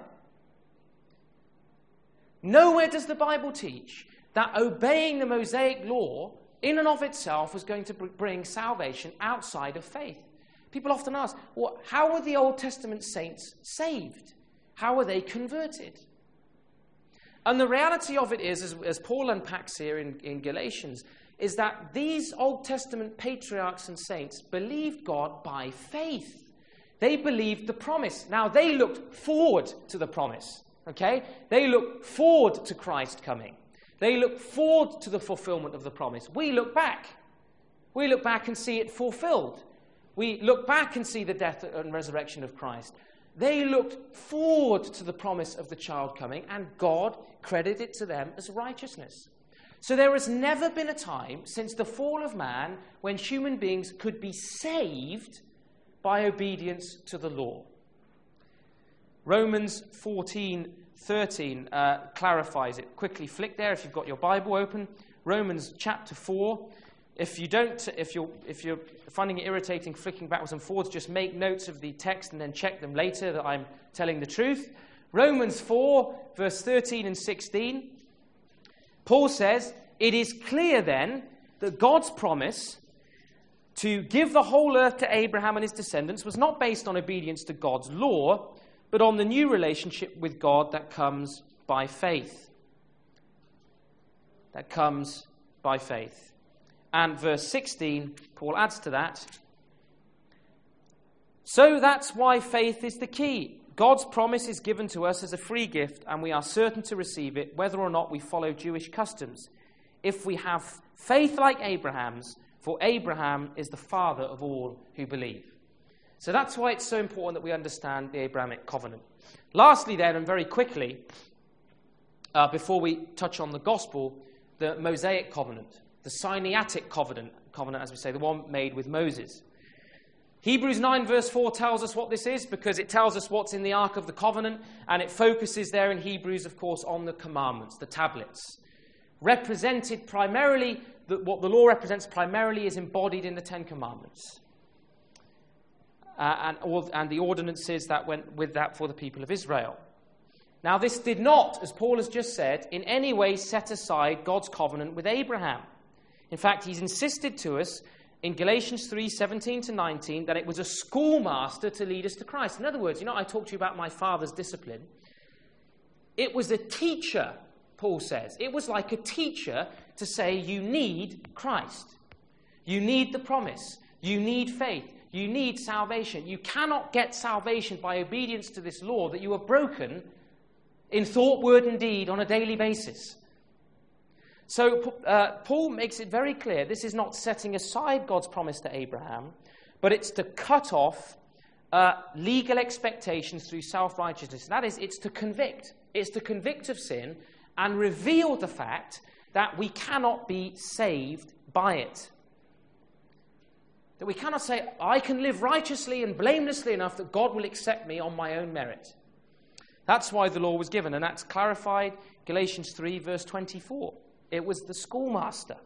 Nowhere does the Bible teach that obeying the Mosaic law in and of itself was going to bring salvation outside of faith. People often ask, well, how were the Old Testament saints saved? How were they converted? And the reality of it is, as Paul unpacks here in Galatians, is that these Old Testament patriarchs and saints believed God by faith. They believed the promise. Now, they looked forward to the promise. Okay? They look forward to Christ coming. They look forward to the fulfillment of the promise. We look back. We look back and see it fulfilled. We look back and see the death and resurrection of Christ. They looked forward to the promise of the child coming, and God credited it to them as righteousness. So there has never been a time since the fall of man when human beings could be saved by obedience to the law. Romans 14:13 clarifies it. Quickly flick there if you've got your Bible open. Romans chapter 4. If you're finding it irritating flicking backwards and forwards, just make notes of the text and then check them later that I'm telling the truth. Romans 4, verse 13 and 16. Paul says, "It is clear then that God's promise to give the whole earth to Abraham and his descendants was not based on obedience to God's law, but on the new relationship with God that comes by faith." That comes by faith. And verse 16, Paul adds to that. So that's why faith is the key. God's promise is given to us as a free gift, and we are certain to receive it, whether or not we follow Jewish customs. If we have faith like Abraham's, for Abraham is the father of all who believe. So that's why it's so important that we understand the Abrahamic covenant. Lastly then, and very quickly, before we touch on the gospel, the Mosaic covenant, the Sinaitic covenant, as we say, the one made with Moses. Hebrews 9 verse 4 tells us what this is because it tells us what's in the Ark of the Covenant, and it focuses there in Hebrews, of course, on the commandments, the tablets. Represented primarily, what the law represents primarily is embodied in the Ten Commandments. And the ordinances that went with that for the people of Israel. Now this did not, as Paul has just said, in any way set aside God's covenant with Abraham. In fact, he's insisted to us in Galatians 3:17-19 that it was a schoolmaster to lead us to Christ. In other words, I talked to you about my father's discipline. It was a teacher, Paul says. It was like a teacher to say you need Christ. You need the promise. You need faith. You need salvation. You cannot get salvation by obedience to this law that you have broken in thought, word, and deed on a daily basis. So Paul makes it very clear this is not setting aside God's promise to Abraham, but it's to cut off legal expectations through self-righteousness. That is, it's to convict. It's to convict of sin and reveal the fact that we cannot be saved by it. That we cannot say, I can live righteously and blamelessly enough that God will accept me on my own merit. That's why the law was given, and that's clarified Galatians 3, verse 24. It was the schoolmaster.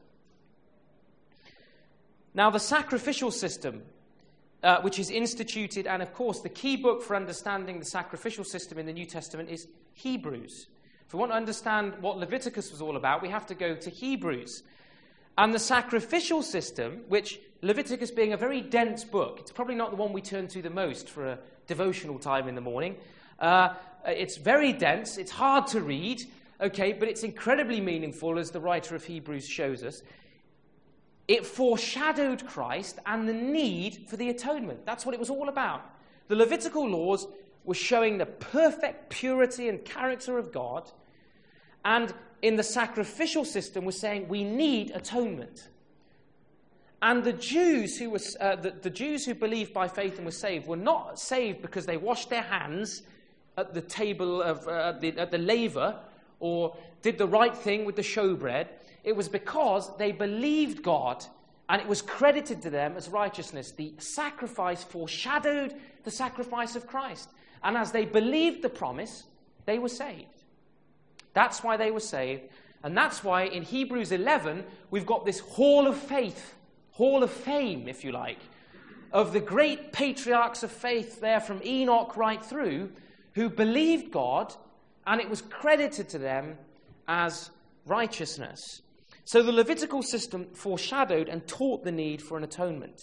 Now, the sacrificial system, which is instituted, and of course, the key book for understanding the sacrificial system in the New Testament is Hebrews. If we want to understand what Leviticus was all about, we have to go to Hebrews. And the sacrificial system, which Leviticus being a very dense book, it's probably not the one we turn to the most for a devotional time in the morning. It's very dense, it's hard to read, okay, but it's incredibly meaningful, as the writer of Hebrews shows us. It foreshadowed Christ and the need for the atonement. That's what it was all about. The Levitical laws were showing the perfect purity and character of God, and in the sacrificial system was saying we need atonement. And the Jews who were the Jews who believed by faith and were saved were not saved because they washed their hands at the table of at the laver or did the right thing with the showbread. It was because they believed God and it was credited to them as righteousness. The sacrifice foreshadowed the sacrifice of Christ. And as they believed the promise, they were saved. That's why they were saved. And that's why in Hebrews 11, we've got this hall of faith, hall of fame, if you like, of the great patriarchs of faith there from Enoch right through, who believed God, and it was credited to them as righteousness. So the Levitical system foreshadowed and taught the need for an atonement.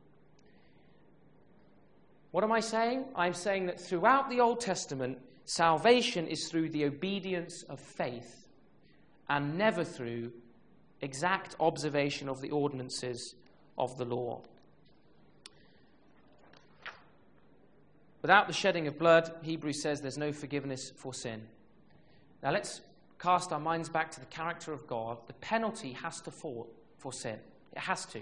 What am I saying? I'm saying that throughout the Old Testament, salvation is through the obedience of faith and never through exact observation of the ordinances of the law. Without the shedding of blood, Hebrews says there's no forgiveness for sin. Now let's cast our minds back to the character of God. The penalty has to fall for sin. It has to.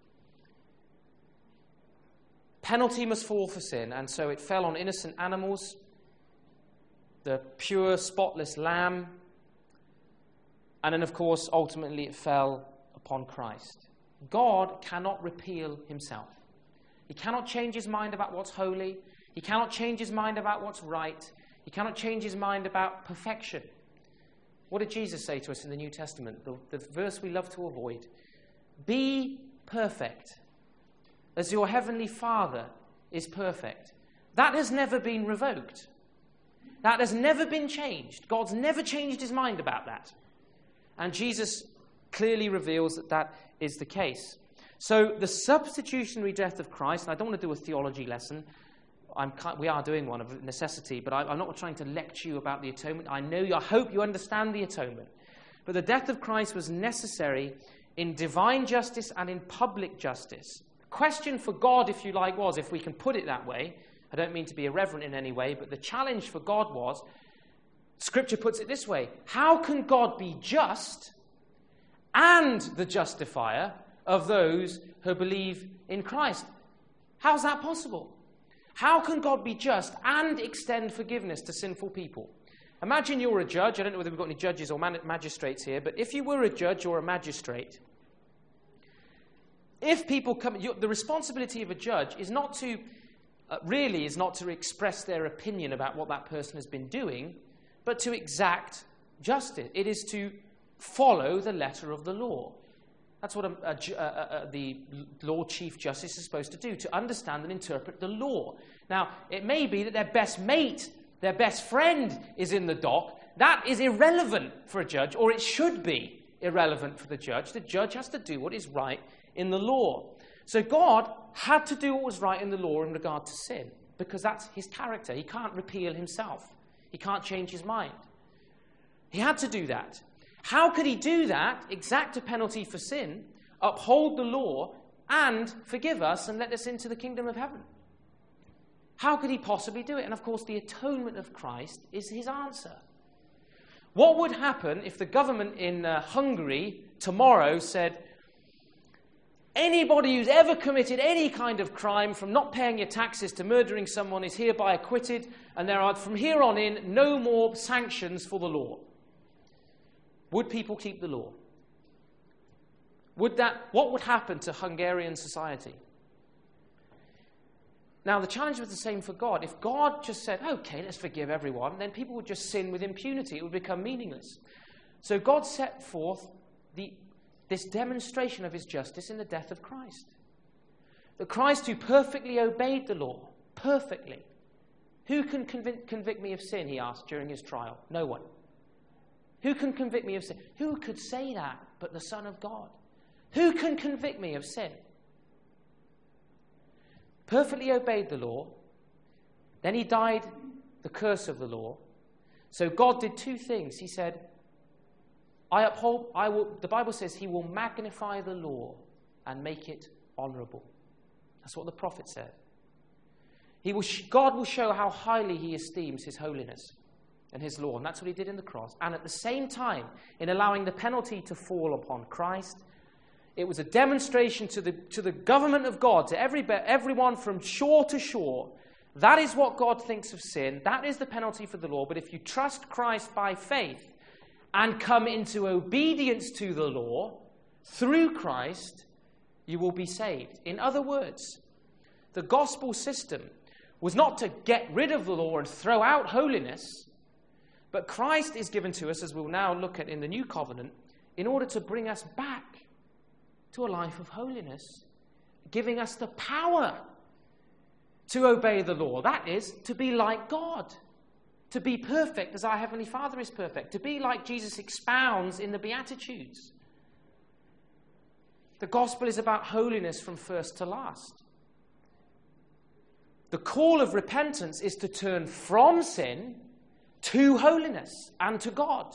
Penalty must fall for sin, and so it fell on innocent animals, the pure, spotless lamb, and then, of course, ultimately it fell upon Christ. God cannot repeal himself. He cannot change his mind about what's holy. He cannot change his mind about what's right. He cannot change his mind about perfection. What did Jesus say to us in the New Testament? The verse we love to avoid. Be perfect, as your heavenly Father is perfect. That has never been revoked. That has never been changed. God's never changed his mind about that. And Jesus clearly reveals that that is the case. So the substitutionary death of Christ, and I don't want to do a theology lesson. We are doing one of necessity, but I'm not trying to lecture you about the atonement. I hope you understand the atonement. But the death of Christ was necessary in divine justice and in public justice. The question for God, if you like, was, if we can put it that way, I don't mean to be irreverent in any way, but the challenge for God was, Scripture puts it this way, how can God be just and the justifier of those who believe in Christ? How's that possible? How can God be just and extend forgiveness to sinful people? Imagine you're a judge. I don't know whether we've got any judges or magistrates here, but if you were a judge or a magistrate, if people come, the responsibility of a judge is not to express their opinion about what that person has been doing, but to exact justice. It is to follow the letter of the law. That's what the Lord Chief Justice is supposed to do, to understand and interpret the law. Now, it may be that their best mate, their best friend is in the dock. That is irrelevant for a judge, or it should be irrelevant for the judge. The judge has to do what is right in the law. So God had to do what was right in the law in regard to sin, because that's his character. He can't repeal himself. He can't change his mind. He had to do that. How could he do that, exact a penalty for sin, uphold the law, and forgive us and let us into the kingdom of heaven. How could he possibly do it? And of course, the atonement of Christ is his answer. What would happen if the government in Hungary tomorrow said, anybody who's ever committed any kind of crime, from not paying your taxes to murdering someone, is hereby acquitted, and there are from here on in no more sanctions for the law? Would people keep the law? What would happen to Hungarian society? Now, the challenge was the same for God. If God just said, okay, let's forgive everyone, then people would just sin with impunity. It would become meaningless. So God set forth this demonstration of his justice in the death of Christ. The Christ who perfectly obeyed the law, perfectly. Who can convict me of sin, he asked during his trial? No one. Who can convict me of sin? Who could say that but the Son of God? Who can convict me of sin? Perfectly obeyed the law. Then he died the curse of the law. So God did two things. He said, the Bible says he will magnify the law and make it honorable. That's what the prophet said. God will show how highly he esteems his holiness and his law. And that's what he did in the cross. And at the same time, in allowing the penalty to fall upon Christ, it was a demonstration to the government of God, to everyone from shore to shore. That is what God thinks of sin. That is the penalty for the law. But if you trust Christ by faith and come into obedience to the law through Christ, you will be saved. In other words, the gospel system was not to get rid of the law and throw out holiness, but Christ is given to us, as we'll now look at in the new covenant, in order to bring us back to a life of holiness, giving us the power to obey the law. That is, to be like God, to be perfect as our Heavenly Father is perfect, to be like Jesus expounds in the Beatitudes. The gospel is about holiness from first to last. The call of repentance is to turn from sin to holiness and to God.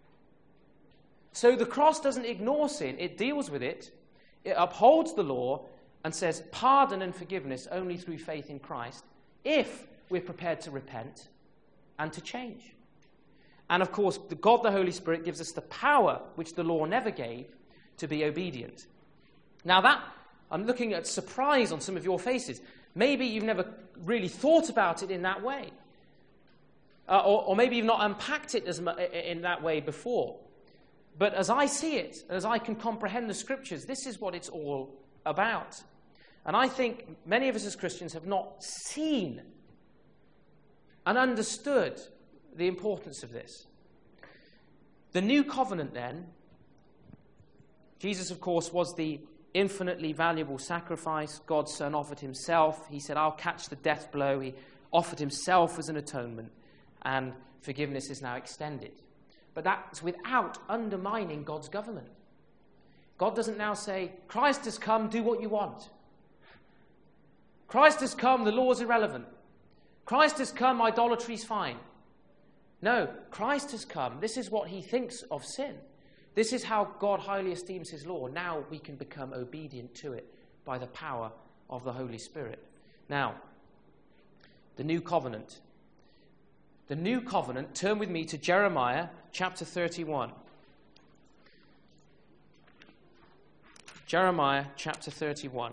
So the cross doesn't ignore sin, it deals with it. It upholds the law and says pardon and forgiveness only through faith in Christ if we're prepared to repent and to change. And of course, God the Holy Spirit gives us the power which the law never gave to be obedient. Now I'm looking at surprise on some of your faces. Maybe you've never really thought about it in that way. Or maybe you've not unpacked it in that way before. But as I see it, as I can comprehend the Scriptures, this is what it's all about. And I think many of us as Christians have not seen and understood the importance of this. The new covenant then, Jesus, of course, was the infinitely valuable sacrifice. God's Son offered himself. He said, I'll catch the death blow. He offered himself as an atonement, and forgiveness is now extended. But that's without undermining God's government. God doesn't now say, Christ has come, do what you want. Christ has come, the law's irrelevant. Christ has come, idolatry's fine. No, Christ has come. This is what he thinks of sin. This is how God highly esteems his law. Now we can become obedient to it by the power of the Holy Spirit. Now, the new covenant. The new covenant, turn with me to Jeremiah chapter 31. Jeremiah chapter 31.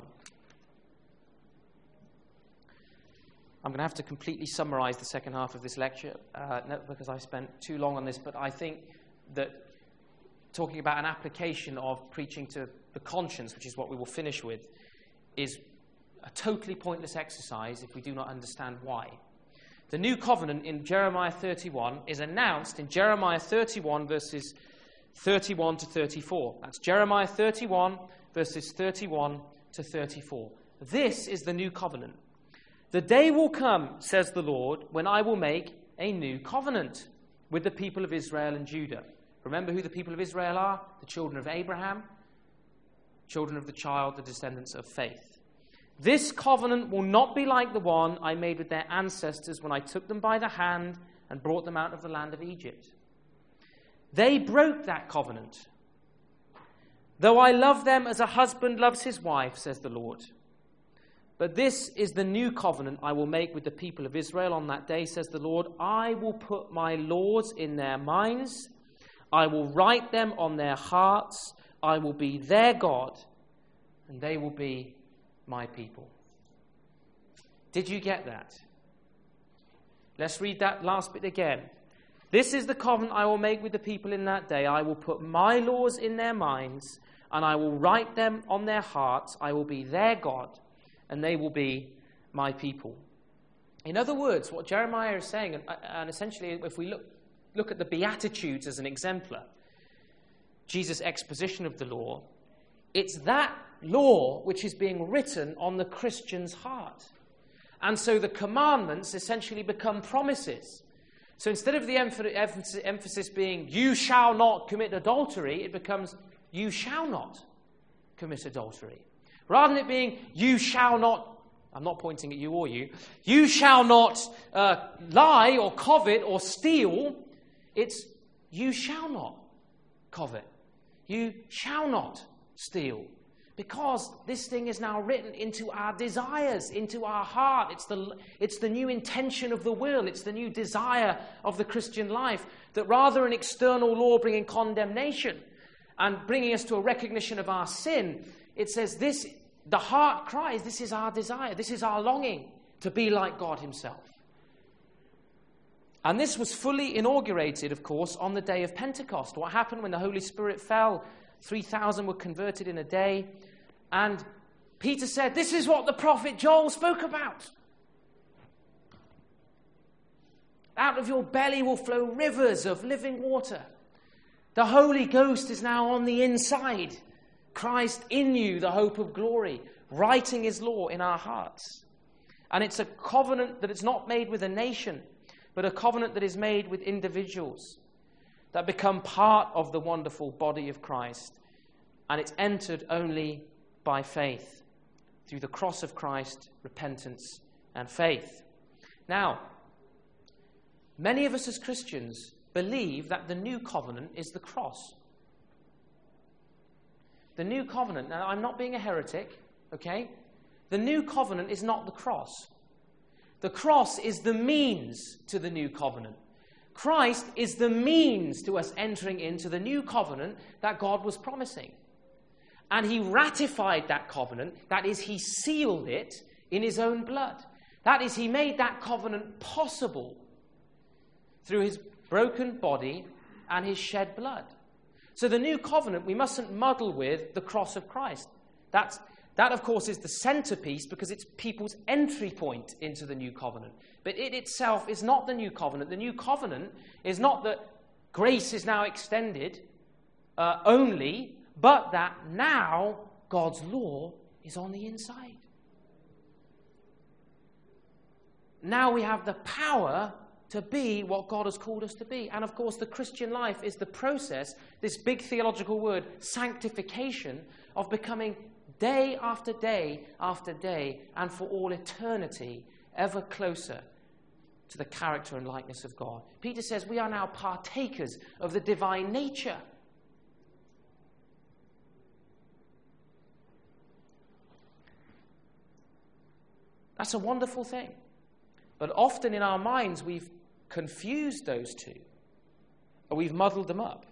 I'm going to have to completely summarize the second half of this lecture, not because I spent too long on this, but I think that talking about an application of preaching to the conscience, which is what we will finish with, is a totally pointless exercise if we do not understand why. The new covenant in Jeremiah 31 is announced in Jeremiah 31 verses 31 to 34. That's Jeremiah 31 verses 31 to 34. This is the new covenant. The day will come, says the Lord, when I will make a new covenant with the people of Israel and Judah. Remember who the people of Israel are? The children of Abraham, children of the child, the descendants of faith. This covenant will not be like the one I made with their ancestors when I took them by the hand and brought them out of the land of Egypt. They broke that covenant. Though I love them as a husband loves his wife, says the Lord. But this is the new covenant I will make with the people of Israel on that day, says the Lord. I will put my laws in their minds. I will write them on their hearts. I will be their God, and they will be my people. Did you get that? Let's read that last bit again. This is the covenant I will make with the people in that day. I will put my laws in their minds, and I will write them on their hearts. I will be their God, and they will be my people. In other words, what Jeremiah is saying, and essentially if we look at the Beatitudes as an exemplar, Jesus' exposition of the law, it's that law which is being written on the Christian's heart. And so the commandments essentially become promises. So instead of the emphasis being, you shall not commit adultery, it becomes, you shall not commit adultery. Rather than it being, you shall not, I'm not pointing at you or you shall not lie or covet or steal, it's, you shall not covet. You shall not steal. Because this thing is now written into our desires, into our heart. It's the new intention of the will. It's the new desire of the Christian life. That rather an external law bringing condemnation and bringing us to a recognition of our sin, it says this, the heart cries, this is our desire. This is our longing to be like God himself. And this was fully inaugurated, of course, on the day of Pentecost. What happened when the Holy Spirit fell? 3,000 were converted in a day. And Peter said, this is what the prophet Joel spoke about. Out of your belly will flow rivers of living water. The Holy Ghost is now on the inside. Christ in you, the hope of glory, writing his law in our hearts. And it's a covenant that is not made with a nation, but a covenant that is made with individuals that become part of the wonderful body of Christ. And it's entered only by faith, through the cross of Christ, repentance and faith. Now, many of us as Christians believe that the new covenant is the cross. The new covenant, now I'm not being a heretic, okay? The new covenant is not the cross. The cross is the means to the new covenant. Christ is the means to us entering into the new covenant that God was promising. And he ratified that covenant. That is, he sealed it in his own blood. That is, he made that covenant possible through his broken body and his shed blood. So the new covenant, we mustn't muddle with the cross of Christ. That, of course, is the centerpiece because it's people's entry point into the new covenant. But it itself is not the new covenant. The new covenant is not that grace is now extended only, but that now God's law is on the inside. Now we have the power to be what God has called us to be. And of course, the Christian life is the process, this big theological word, sanctification, of becoming day after day after day, and for all eternity, ever closer to the character and likeness of God. Peter says we are now partakers of the divine nature. That's a wonderful thing. But often in our minds, we've confused those two, or we've muddled them up.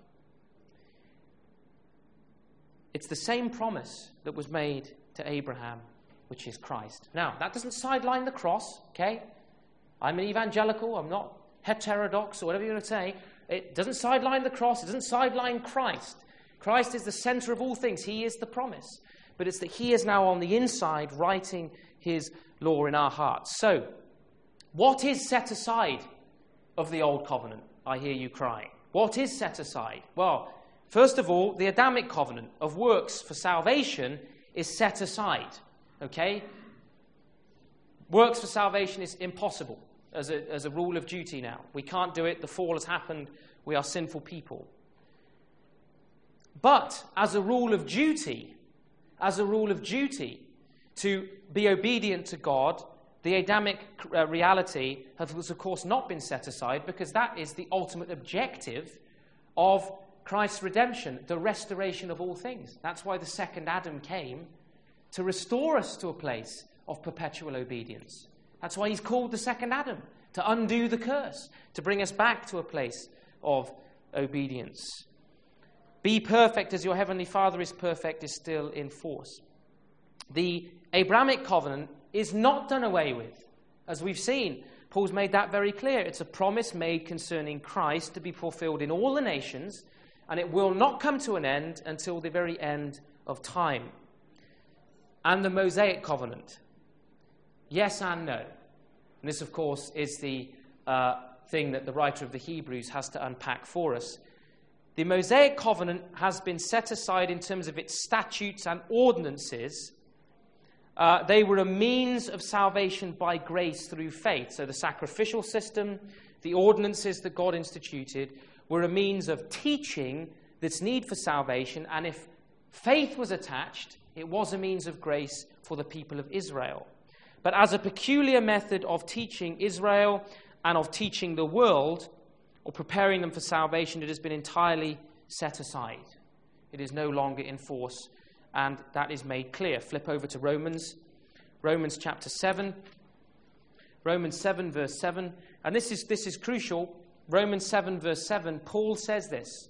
It's the same promise that was made to Abraham, which is Christ. Now, that doesn't sideline the cross, okay? I'm an evangelical, I'm not heterodox, or whatever you want to say. It doesn't sideline the cross, it doesn't sideline Christ. Christ is the center of all things. He is the promise. But it's that he is now on the inside writing his law in our hearts. So, what is set aside of the old covenant? I hear you crying. What is set aside? Well, first of all, the Adamic covenant of works for salvation is set aside. Okay? Works for salvation is impossible as a rule of duty now. We can't do it. The fall has happened. We are sinful people. But as a rule of duty, to be obedient to God, the Adamic reality has, of course, not been set aside because that is the ultimate objective of Christ's redemption, the restoration of all things. That's why the second Adam came, to restore us to a place of perpetual obedience. That's why he's called the second Adam, to undo the curse, to bring us back to a place of obedience. Be perfect as your heavenly Father is perfect is still in force. The Abrahamic covenant is not done away with. As we've seen, Paul's made that very clear. It's a promise made concerning Christ to be fulfilled in all the nations, and it will not come to an end until the very end of time. And the Mosaic covenant. Yes and no. And this, of course, is the thing that the writer of the Hebrews has to unpack for us. The Mosaic covenant has been set aside in terms of its statutes and ordinances. They were a means of salvation by grace through faith. So the sacrificial system, the ordinances that God instituted, were a means of teaching this need for salvation. And if faith was attached, it was a means of grace for the people of Israel. But as a peculiar method of teaching Israel and of teaching the world, or preparing them for salvation, it has been entirely set aside. It is no longer in force, and that is made clear. Flip over to Romans chapter 7. Romans 7, verse 7. And this is crucial. Romans 7, verse 7, Paul says this.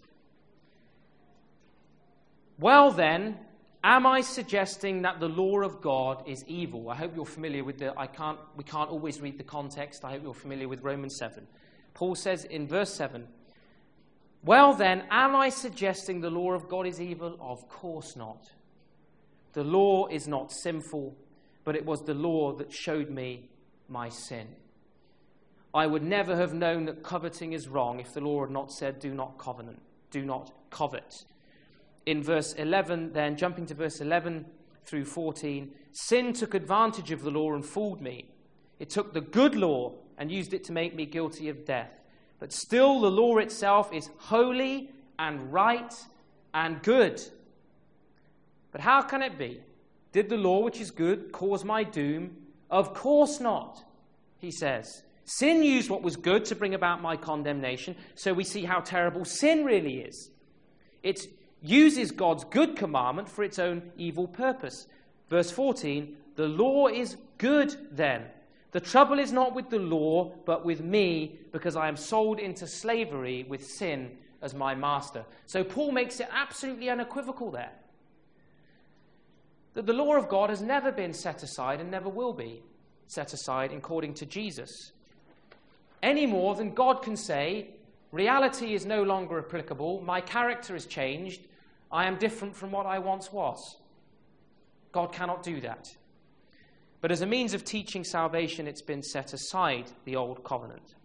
Well then, am I suggesting that the law of God is evil? I hope you're familiar with we can't always read the context. I hope you're familiar with Romans 7. Paul says in verse 7, well then, am I suggesting the law of God is evil? Of course not. The law is not sinful, but it was the law that showed me my sin. I would never have known that coveting is wrong if the law had not said, do not covet. In verse 11, then, jumping to verse 11 through 14, sin took advantage of the law and fooled me. It took the good law and used it to make me guilty of death. But still the law itself is holy and right and good. But how can it be? Did the law, which is good, cause my doom? Of course not, he says. Sin used what was good to bring about my condemnation, so we see how terrible sin really is. It uses God's good commandment for its own evil purpose. Verse 14, the law is good then. The trouble is not with the law, but with me, because I am sold into slavery with sin as my master. So Paul makes it absolutely unequivocal there, that the law of God has never been set aside and never will be set aside according to Jesus. Any more than God can say, reality is no longer applicable, my character has changed, I am different from what I once was. God cannot do that. But as a means of teaching salvation, it's been set aside, the old covenant.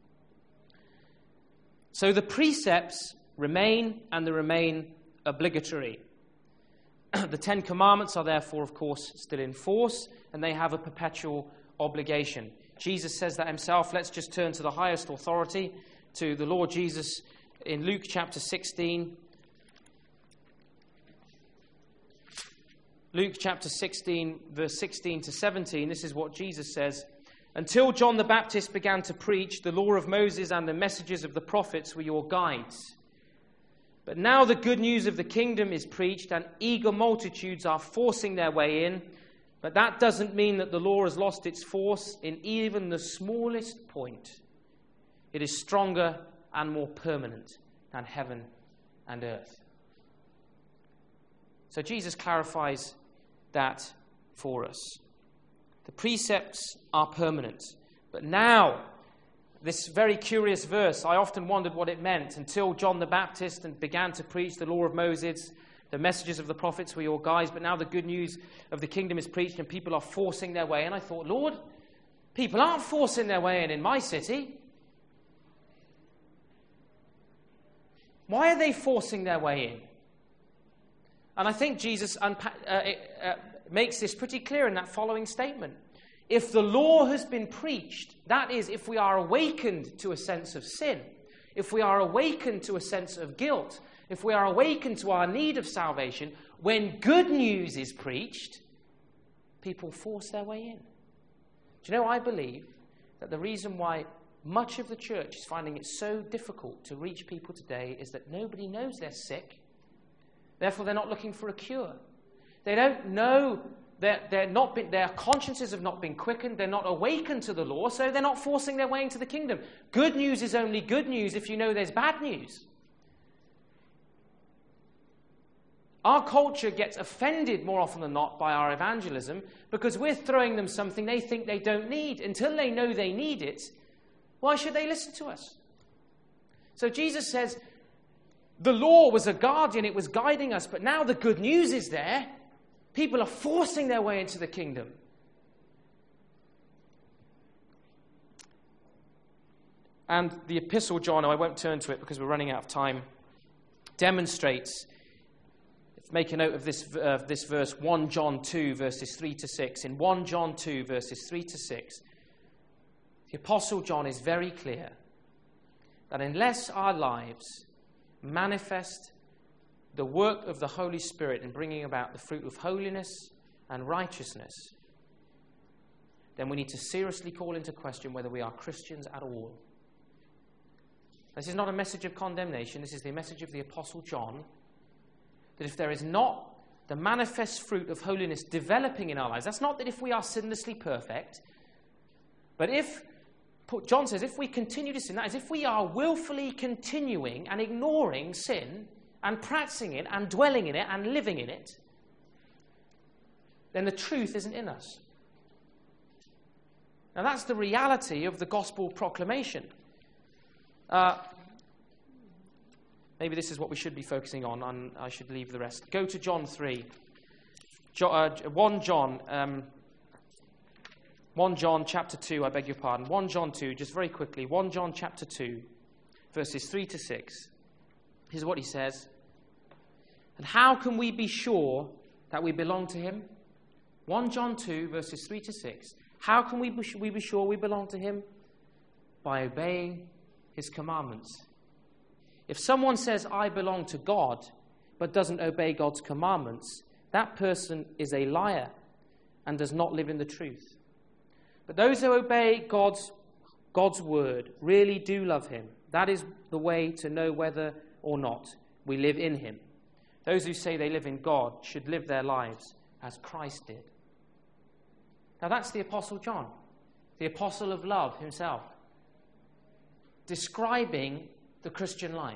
So the precepts remain, and they remain obligatory. The Ten Commandments are therefore, of course, still in force, and they have a perpetual obligation. Jesus says that himself. Let's just turn to the highest authority, to the Lord Jesus in Luke chapter 16. Luke chapter 16, verse 16 to 17, this is what Jesus says. Until John the Baptist began to preach, the law of Moses and the messages of the prophets were your guides. But now the good news of the kingdom is preached, and eager multitudes are forcing their way in. But that doesn't mean that the law has lost its force in even the smallest point. It is stronger and more permanent than heaven and earth. So Jesus clarifies that for us. The precepts are permanent. But now, this very curious verse, I often wondered what it meant until John the Baptist began to preach the law of Moses, the messages of the prophets were your guides, but now the good news of the kingdom is preached and people are forcing their way in. I thought, Lord, people aren't forcing their way in my city. Why are they forcing their way in? And I think Jesus makes this pretty clear in that following statement. If the law has been preached, that is, if we are awakened to a sense of sin, if we are awakened to a sense of guilt, if we are awakened to our need of salvation, when good news is preached, people force their way in. Do you know, I believe that the reason why much of the church is finding it so difficult to reach people today is that nobody knows they're sick. Therefore, they're not looking for a cure. They don't know that their consciences have not been quickened. They're not awakened to the law, so they're not forcing their way into the kingdom. Good news is only good news if you know there's bad news. Our culture gets offended more often than not by our evangelism because we're throwing them something they think they don't need. Until they know they need it, why should they listen to us? So Jesus says, the law was a guardian, it was guiding us, but now the good news is there. People are forcing their way into the kingdom. And the Epistle John, I won't turn to it because we're running out of time, demonstrates, make a note of this verse, 1 John 2, verses 3 to 6. In 1 John 2, verses 3 to 6, the Apostle John is very clear that unless our lives manifest the work of the Holy Spirit in bringing about the fruit of holiness and righteousness, then we need to seriously call into question whether we are Christians at all. This is not a message of condemnation. This is the message of the Apostle John, that if there is not the manifest fruit of holiness developing in our lives, that's not that if we are sinlessly perfect, but if, John says, if we continue to sin, that is, if we are willfully continuing and ignoring sin and practicing it and dwelling in it and living in it, then the truth isn't in us. Now that's the reality of the gospel proclamation. Maybe this is what we should be focusing on, and I should leave the rest. Go to John 3. 1 John chapter 2, I beg your pardon. 1 John 2, just very quickly. 1 John chapter 2, verses 3 to 6. Here's what he says. And how can we be sure that we belong to him? 1 John 2, verses 3 to 6. How can we be sure we belong to him? By obeying his commandments. If someone says, I belong to God, but doesn't obey God's commandments, that person is a liar and does not live in the truth. But those who obey God's word really do love him. That is the way to know whether or not we live in him. Those who say they live in God should live their lives as Christ did. Now that's the Apostle John, the apostle of love himself, describing the Christian life.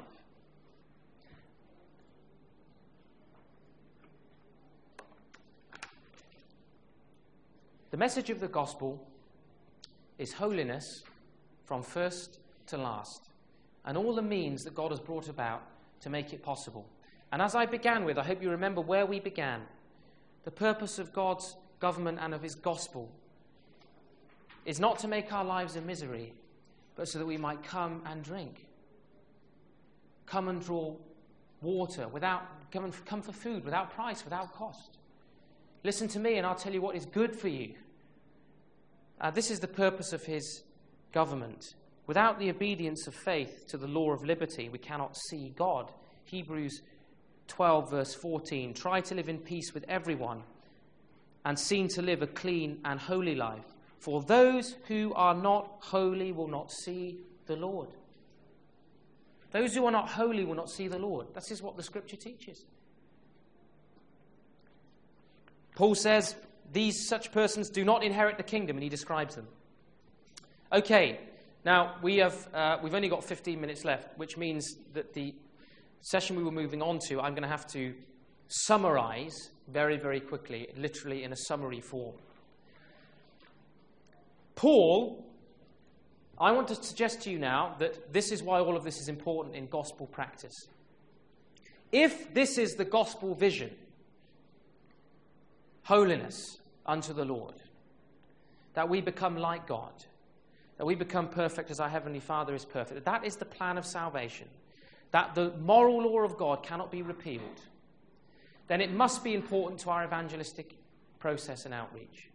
The message of the gospel is holiness from first to last, and all the means that God has brought about to make it possible. And as I began with, I hope you remember where we began. The purpose of God's government and of his gospel is not to make our lives a misery, but so that we might come and drink. Come and draw water, come for food without price, without cost. Listen to me and I'll tell you what is good for you. This is the purpose of his government. Without the obedience of faith to the law of liberty, we cannot see God. Hebrews 12, verse 14. Try to live in peace with everyone and seem to live a clean and holy life. For those who are not holy will not see the Lord. Those who are not holy will not see the Lord. That is what the Scripture teaches. Paul says such persons do not inherit the kingdom, and he describes them. Okay, now we've only got 15 minutes left, which means that the session we were moving on to, I'm going to have to summarize very, very quickly, literally in a summary form. Paul, I want to suggest to you now that this is why all of this is important in gospel practice. If this is the gospel vision, holiness unto the Lord, that we become like God, that we become perfect as our Heavenly Father is perfect, that is the plan of salvation, that the moral law of God cannot be repealed, then it must be important to our evangelistic process and outreach.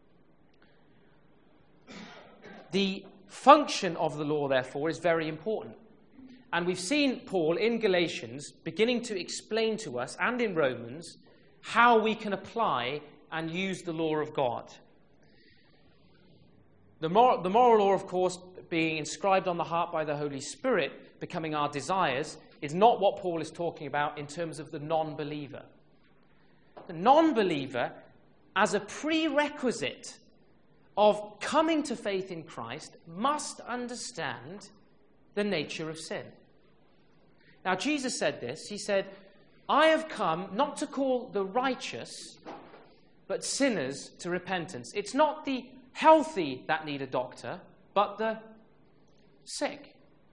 The function of the law, therefore, is very important. And we've seen Paul in Galatians beginning to explain to us, and in Romans, how we can apply and use the law of God. The moral law, of course, being inscribed on the heart by the Holy Spirit, becoming our desires, is not what Paul is talking about in terms of the non-believer. The non-believer, as a prerequisite of coming to faith in Christ, must understand the nature of sin. Now, Jesus said this. He said, I have come not to call the righteous, but sinners to repentance. It's not the healthy that need a doctor, but the sick.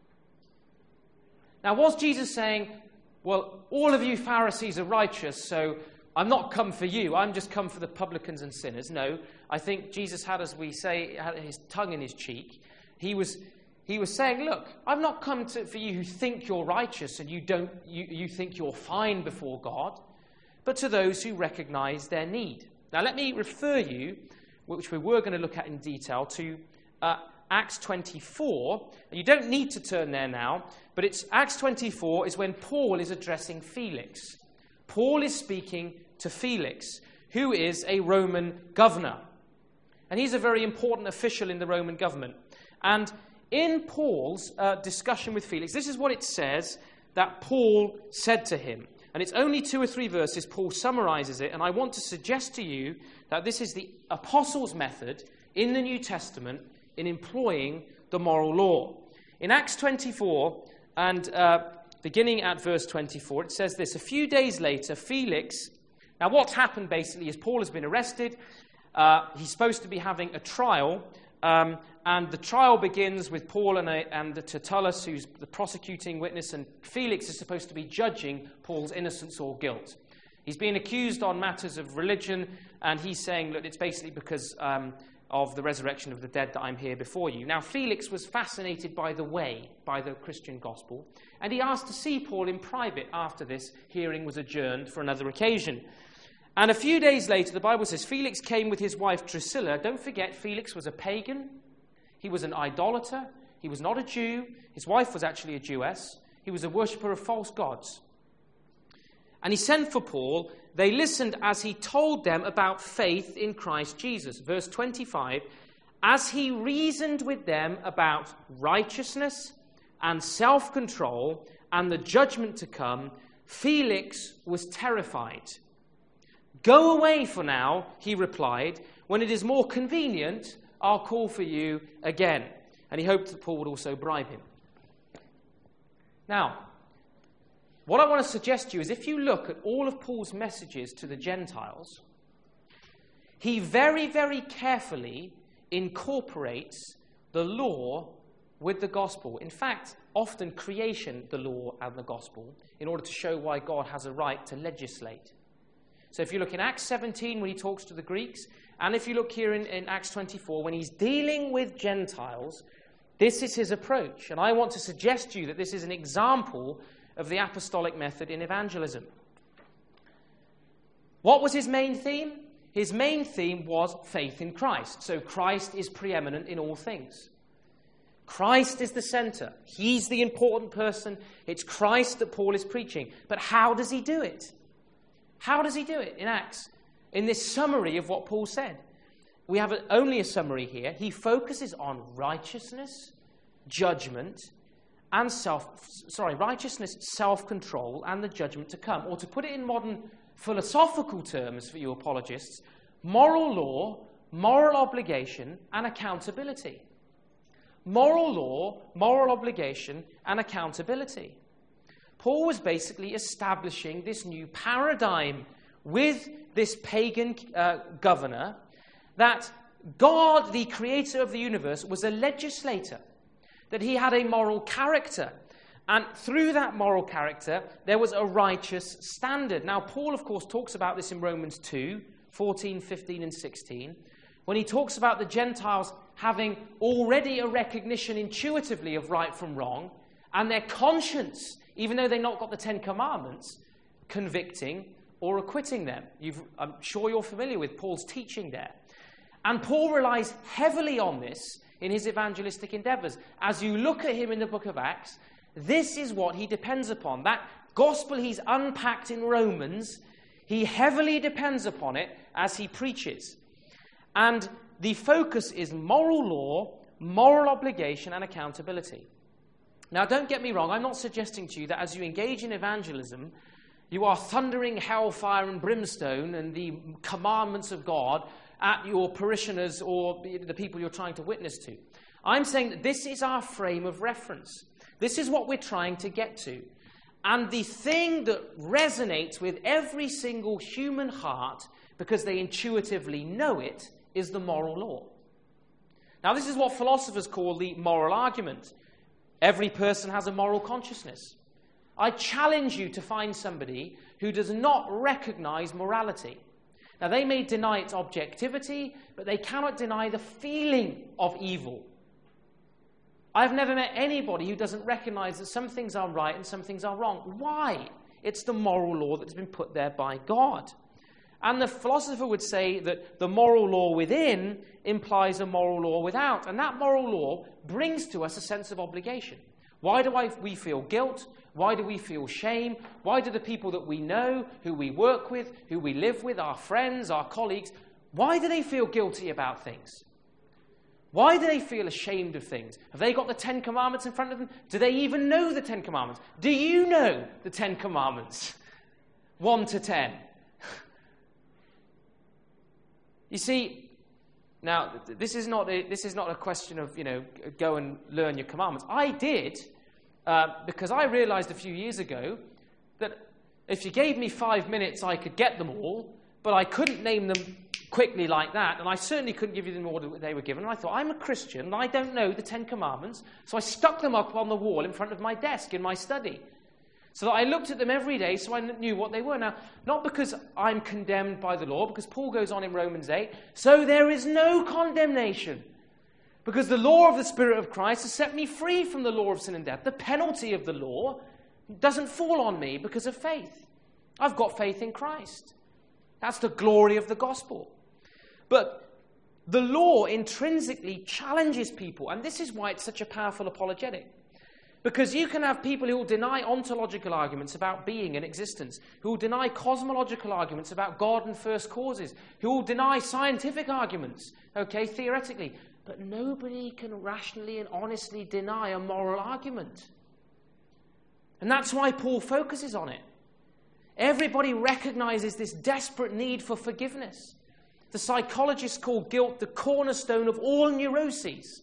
Now, was Jesus saying, well, all of you Pharisees are righteous, so I'm not come for you, I'm just come for the publicans and sinners? No, I think Jesus had, as we say, had his tongue in his cheek. He was saying, look, I've not come for you who think you're righteous and you think you're fine before God, but to those who recognize their need. Now, let me refer you, which we were going to look at in detail, to Acts 24. You don't need to turn there now, but it's Acts 24 is when Paul is addressing Felix. Paul is speaking to Felix, who is a Roman governor. And he's a very important official in the Roman government. And in Paul's discussion with Felix, this is what it says that Paul said to him. And it's only 2 or 3 verses. Paul summarizes it. And I want to suggest to you that this is the apostles' method in the New Testament in employing the moral law. In Acts 24, and beginning at verse 24, it says this: a few days later, Felix... Now, what's happened basically is Paul has been arrested. He's supposed to be having a trial. And the trial begins with Paul and Tertullus, who's the prosecuting witness, and Felix is supposed to be judging Paul's innocence or guilt. He's being accused on matters of religion, and he's saying, look, it's basically because of the resurrection of the dead that I'm here before you. Now, Felix was fascinated by the way, by the Christian gospel, and he asked to see Paul in private after this hearing was adjourned for another occasion. And a few days later, the Bible says, Felix came with his wife Drusilla. Don't forget, Felix was a pagan. He was an idolater. He was not a Jew. His wife was actually a Jewess. He was a worshipper of false gods. And he sent for Paul. They listened as he told them about faith in Christ Jesus. Verse 25, as he reasoned with them about righteousness and self-control and the judgment to come, Felix was terrified. Go away for now, he replied. When it is more convenient, I'll call for you again. And he hoped that Paul would also bribe him. Now, what I want to suggest to you is if you look at all of Paul's messages to the Gentiles, he very, very carefully incorporates the law with the gospel. In fact, often creation, the law and the gospel, in order to show why God has a right to legislate. So if you look in Acts 17 when he talks to the Greeks, and if you look here in Acts 24 when he's dealing with Gentiles, this is his approach. And I want to suggest to you that this is an example of the apostolic method in evangelism. What was his main theme? His main theme was faith in Christ. So Christ is preeminent in all things. Christ is the center. He's the important person. It's Christ that Paul is preaching. But how does he do it? How does he do it in Acts? In this summary of what Paul said. We have only a summary here. He focuses on righteousness, judgment, and righteousness, self-control, and the judgment to come. Or to put it in modern philosophical terms for you apologists, moral law, moral obligation, and accountability. Moral law, moral obligation, and accountability. Paul was basically establishing this new paradigm with this pagan governor that God, the creator of the universe, was a legislator, that he had a moral character. And through that moral character, there was a righteous standard. Now, Paul, of course, talks about this in Romans 2, 14, 15, and 16, when he talks about the Gentiles having already a recognition intuitively of right from wrong, and their conscience, even though they've not got the Ten Commandments, convicting or acquitting them. I'm sure you're familiar with Paul's teaching there. And Paul relies heavily on this in his evangelistic endeavors. As you look at him in the book of Acts, this is what he depends upon. That gospel he's unpacked in Romans, he heavily depends upon it as he preaches. And the focus is moral law, moral obligation and accountability. Now, don't get me wrong. I'm not suggesting to you that as you engage in evangelism, you are thundering hellfire and brimstone and the commandments of God at your parishioners or the people you're trying to witness to. I'm saying that this is our frame of reference. This is what we're trying to get to. And the thing that resonates with every single human heart, because they intuitively know it, is the moral law. Now, this is what philosophers call the moral argument. Every person has a moral consciousness. I challenge you to find somebody who does not recognize morality. Now, they may deny its objectivity, but they cannot deny the feeling of evil. I've never met anybody who doesn't recognize that some things are right and some things are wrong. Why? It's the moral law that's been put there by God. And the philosopher would say that the moral law within implies a moral law without. And that moral law brings to us a sense of obligation. Why do we feel guilt? Why do we feel shame? Why do the people that we know, who we work with, who we live with, our friends, our colleagues, why do they feel guilty about things? Why do they feel ashamed of things? Have they got the Ten Commandments in front of them? Do they even know the Ten Commandments? Do you know the Ten Commandments? 1 to 10. You see, now, this is not a question of, go and learn your commandments. I did, because I realized a few years ago that if you gave me 5 minutes, I could get them all, but I couldn't name them quickly like that, and I certainly couldn't give you them all that they were given. And I thought, I'm a Christian, and I don't know the Ten Commandments, so I stuck them up on the wall in front of my desk in my study, so that I looked at them every day so I knew what they were. Now, not because I'm condemned by the law, because Paul goes on in Romans 8, so there is no condemnation, because the law of the Spirit of Christ has set me free from the law of sin and death. The penalty of the law doesn't fall on me because of faith. I've got faith in Christ. That's the glory of the gospel. But the law intrinsically challenges people, and this is why it's such a powerful apologetic. Because you can have people who will deny ontological arguments about being and existence, who will deny cosmological arguments about God and first causes, who will deny scientific arguments, theoretically. But nobody can rationally and honestly deny a moral argument. And that's why Paul focuses on it. Everybody recognizes this desperate need for forgiveness. The psychologists call guilt the cornerstone of all neuroses.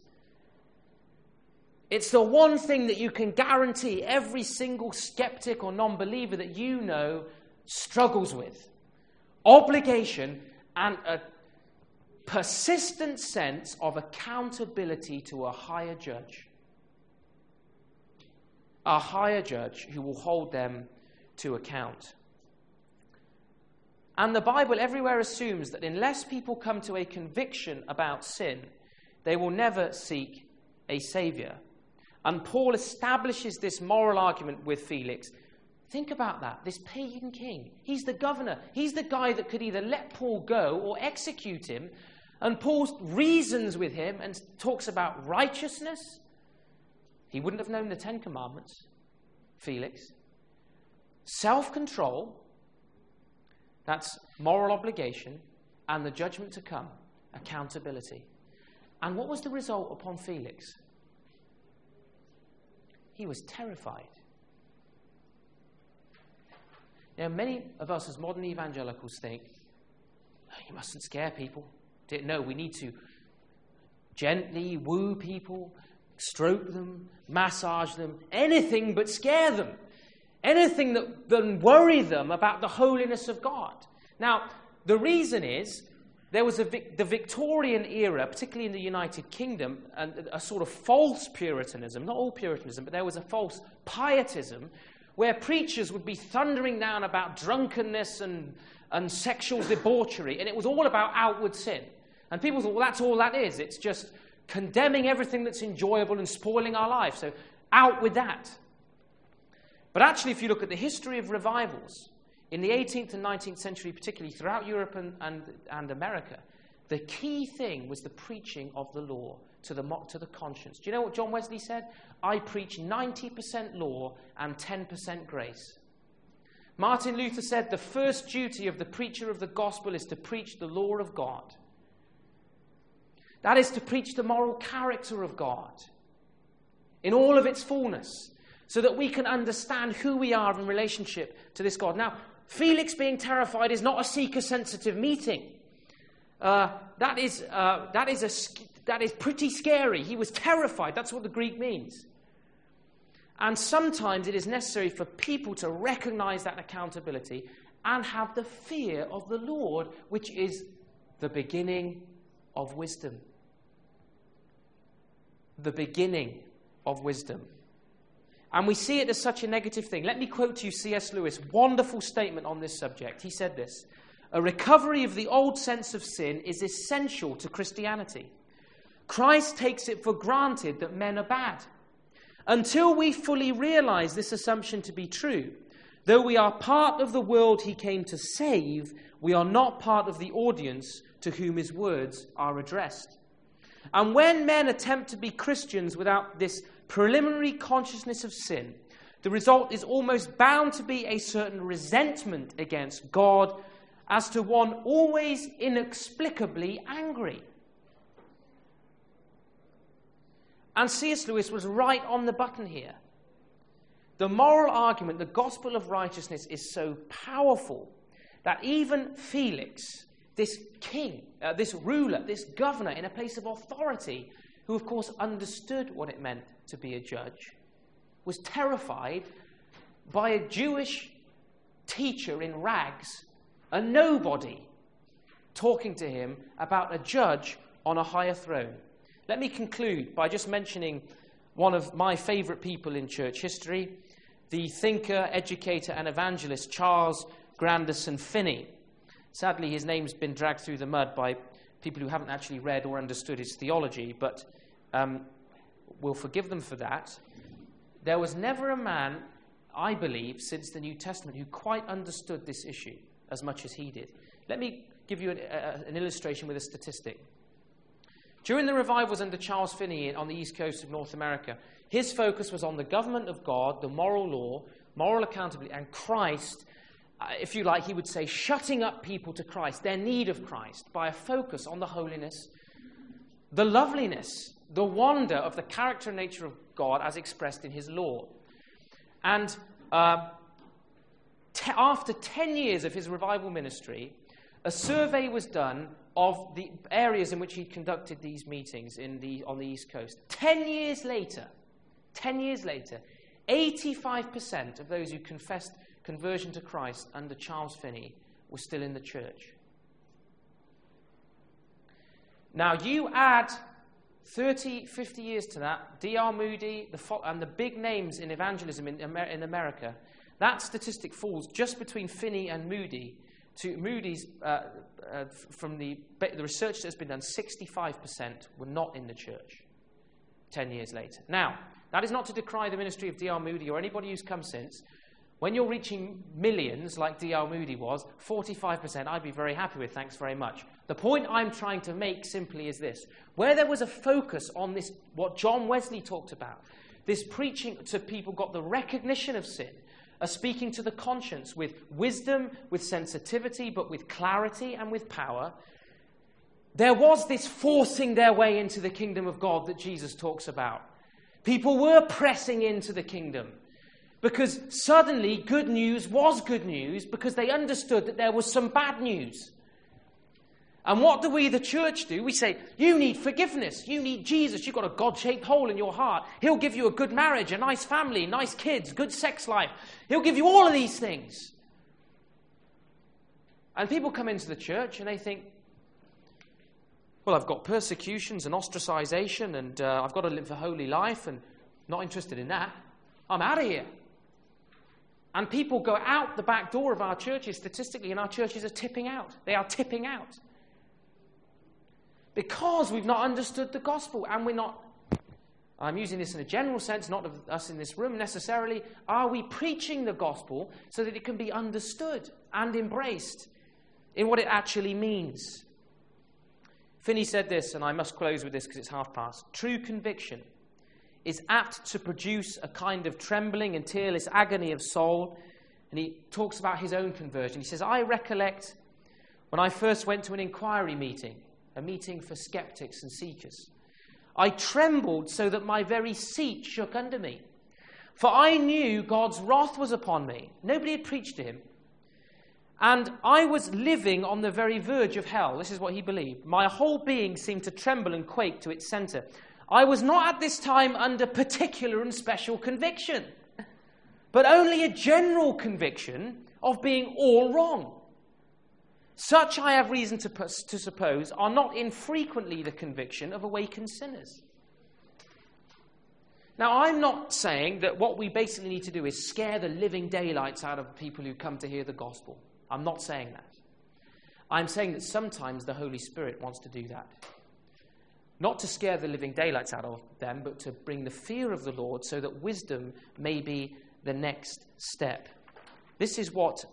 It's the one thing that you can guarantee every single skeptic or non-believer that you know struggles with. Obligation and a persistent sense of accountability to a higher judge. A higher judge who will hold them to account. And the Bible everywhere assumes that unless people come to a conviction about sin, they will never seek a savior. And Paul establishes this moral argument with Felix. Think about that. This pagan king. He's the governor. He's the guy that could either let Paul go or execute him. And Paul reasons with him and talks about righteousness. He wouldn't have known the Ten Commandments, Felix. Self-control. That's moral obligation. And the judgment to come. Accountability. And what was the result upon Felix? He was terrified. Now, many of us as modern evangelicals think, oh, you mustn't scare people. No, we need to gently woo people, stroke them, massage them, anything but scare them. Anything that worry them about the holiness of God. Now, the reason is, there was the Victorian era, particularly in the United Kingdom, and a sort of false Puritanism, not all Puritanism, but there was a false pietism, where preachers would be thundering down about drunkenness and sexual debauchery, and it was all about outward sin. And people thought, well, that's all that is. It's just condemning everything that's enjoyable and spoiling our lives. So out with that. But actually, if you look at the history of revivals, in the 18th and 19th century, particularly throughout Europe and America, the key thing was the preaching of the law to the conscience. Do you know what John Wesley said? I preach 90% law and 10% grace. Martin Luther said the first duty of the preacher of the gospel is to preach the law of God. That is to preach the moral character of God in all of its fullness, so that we can understand who we are in relationship to this God. Now, Felix being terrified is not a seeker-sensitive meeting. That is pretty scary. He was terrified. That's what the Greek means. And sometimes it is necessary for people to recognize that accountability and have the fear of the Lord, which is the beginning of wisdom. The beginning of wisdom. And we see it as such a negative thing. Let me quote to you C.S. Lewis' wonderful statement on this subject. He said this: "A recovery of the old sense of sin is essential to Christianity. Christ takes it for granted that men are bad. Until we fully realize this assumption to be true, though we are part of the world he came to save, we are not part of the audience to whom his words are addressed. And when men attempt to be Christians without this preliminary consciousness of sin, the result is almost bound to be a certain resentment against God, as to one always inexplicably angry." And C.S. Lewis was right on the button here. The moral argument, the gospel of righteousness, is so powerful that even Felix, this king, this ruler, this governor in a place of authority, who of course understood what it meant to be a judge, was terrified by a Jewish teacher in rags, a nobody, talking to him about a judge on a higher throne. Let me conclude by just mentioning one of my favorite people in church history, the thinker, educator, and evangelist Charles Grandison Finney. Sadly, his name's been dragged through the mud by people who haven't actually read or understood his theology, but we'll forgive them for that. There was never a man, I believe, since the New Testament who quite understood this issue as much as he did. Let me give you an illustration with a statistic. During the revivals under Charles Finney on the east coast of North America, his focus was on the government of God, the moral law, moral accountability, and Christ. If you like, he would say, shutting up people to Christ, their need of Christ, by a focus on the holiness, the loveliness, the wonder of the character and nature of God as expressed in his law. And after 10 years of his revival ministry, a survey was done of the areas in which he conducted these meetings on the East Coast. 10 years later, 85% of those who confessed conversion to Christ under Charles Finney were still in the church. Now, you add 30, 50 years to that, D.R. Moody and the big names in evangelism in America, that statistic falls just between Finney and Moody. To Moody's, from the research that has been done, 65% were not in the church 10 years later. Now, that is not to decry the ministry of D.R. Moody or anybody who's come since. When you're reaching millions, like D.R. Moody was, 45% I'd be very happy with, thanks very much. The point I'm trying to make simply is this. Where there was a focus on this, what John Wesley talked about, this preaching to people got the recognition of sin, speaking to the conscience with wisdom, with sensitivity, but with clarity and with power. There was this forcing their way into the kingdom of God that Jesus talks about. People were pressing into the kingdom because suddenly good news was good news because they understood that there was some bad news. And what do we, the church, do? We say, you need forgiveness. You need Jesus. You've got a God-shaped hole in your heart. He'll give you a good marriage, a nice family, nice kids, good sex life. He'll give you all of these things. And people come into the church and they think, well, I've got persecutions and ostracization and I've got to live a holy life and not interested in that. I'm out of here. And people go out the back door of our churches statistically, and our churches are tipping out. They are tipping out. Because we've not understood the gospel, and we're not, I'm using this in a general sense, not of us in this room necessarily, are we preaching the gospel so that it can be understood and embraced in what it actually means? Finney said this, and I must close with this because it's half past. True conviction is apt to produce a kind of trembling and tearless agony of soul. And he talks about his own conversion. He says, I recollect when I first went to an inquiry meeting a meeting for skeptics and seekers. I trembled so that my very seat shook under me. For I knew God's wrath was upon me. Nobody had preached to him. And I was living on the very verge of hell. This is what he believed. My whole being seemed to tremble and quake to its center. I was not at this time under particular and special conviction, but only a general conviction of being all wrong. Such, I have reason to suppose, are not infrequently the conviction of awakened sinners. Now, I'm not saying that what we basically need to do is scare the living daylights out of people who come to hear the gospel. I'm not saying that. I'm saying that sometimes the Holy Spirit wants to do that. Not to scare the living daylights out of them, but to bring the fear of the Lord so that wisdom may be the next step. This is what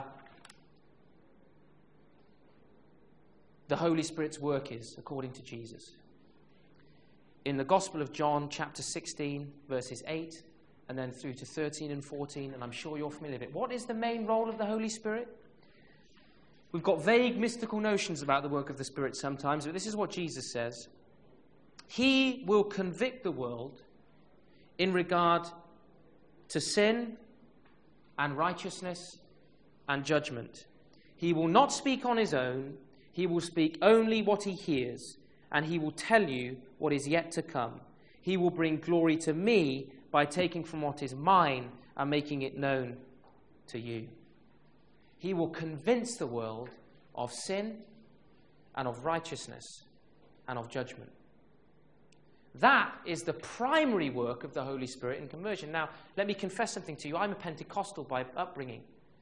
the Holy Spirit's work is, according to Jesus. In the Gospel of John, chapter 16, verses 8, and then through to 13 and 14, and I'm sure you're familiar with it. What is the main role of the Holy Spirit? We've got vague, mystical notions about the work of the Spirit sometimes, but this is what Jesus says. He will convict the world in regard to sin and righteousness and judgment. He will not speak on his own. He will speak only what he hears, and he will tell you what is yet to come. He will bring glory to me by taking from what is mine and making it known to you. He will convince the world of sin and of righteousness and of judgment. That is the primary work of the Holy Spirit in conversion. Now, let me confess something to you. I'm a Pentecostal by upbringing.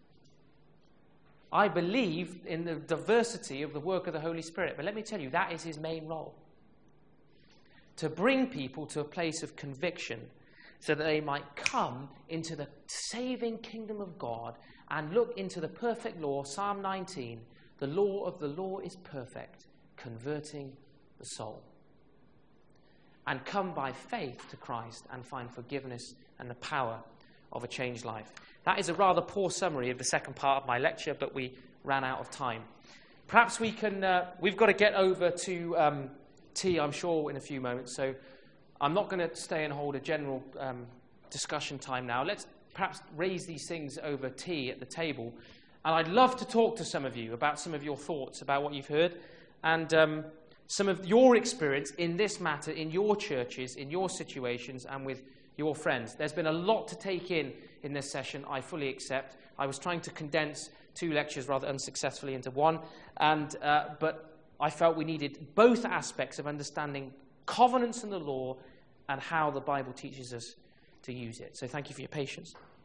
I believe in the diversity of the work of the Holy Spirit. But let me tell you, that is his main role. To bring people to a place of conviction so that they might come into the saving kingdom of God and look into the perfect law, Psalm 19. The law of the law is perfect, converting the soul. And come by faith to Christ and find forgiveness and the power of a changed life. That is a rather poor summary of the second part of my lecture, but we ran out of time. Perhaps we can, we've got to get over to tea, I'm sure, in a few moments. So I'm not going to stay and hold a general discussion time now. Let's perhaps raise these things over tea at the table. And I'd love to talk to some of you about some of your thoughts about what you've heard and some of your experience in this matter, in your churches, in your situations, and with your friends. There's been a lot to take in this session, I fully accept. I was trying to condense 2 lectures rather unsuccessfully into one, but I felt we needed both aspects of understanding covenants in the law and how the Bible teaches us to use it. So thank you for your patience.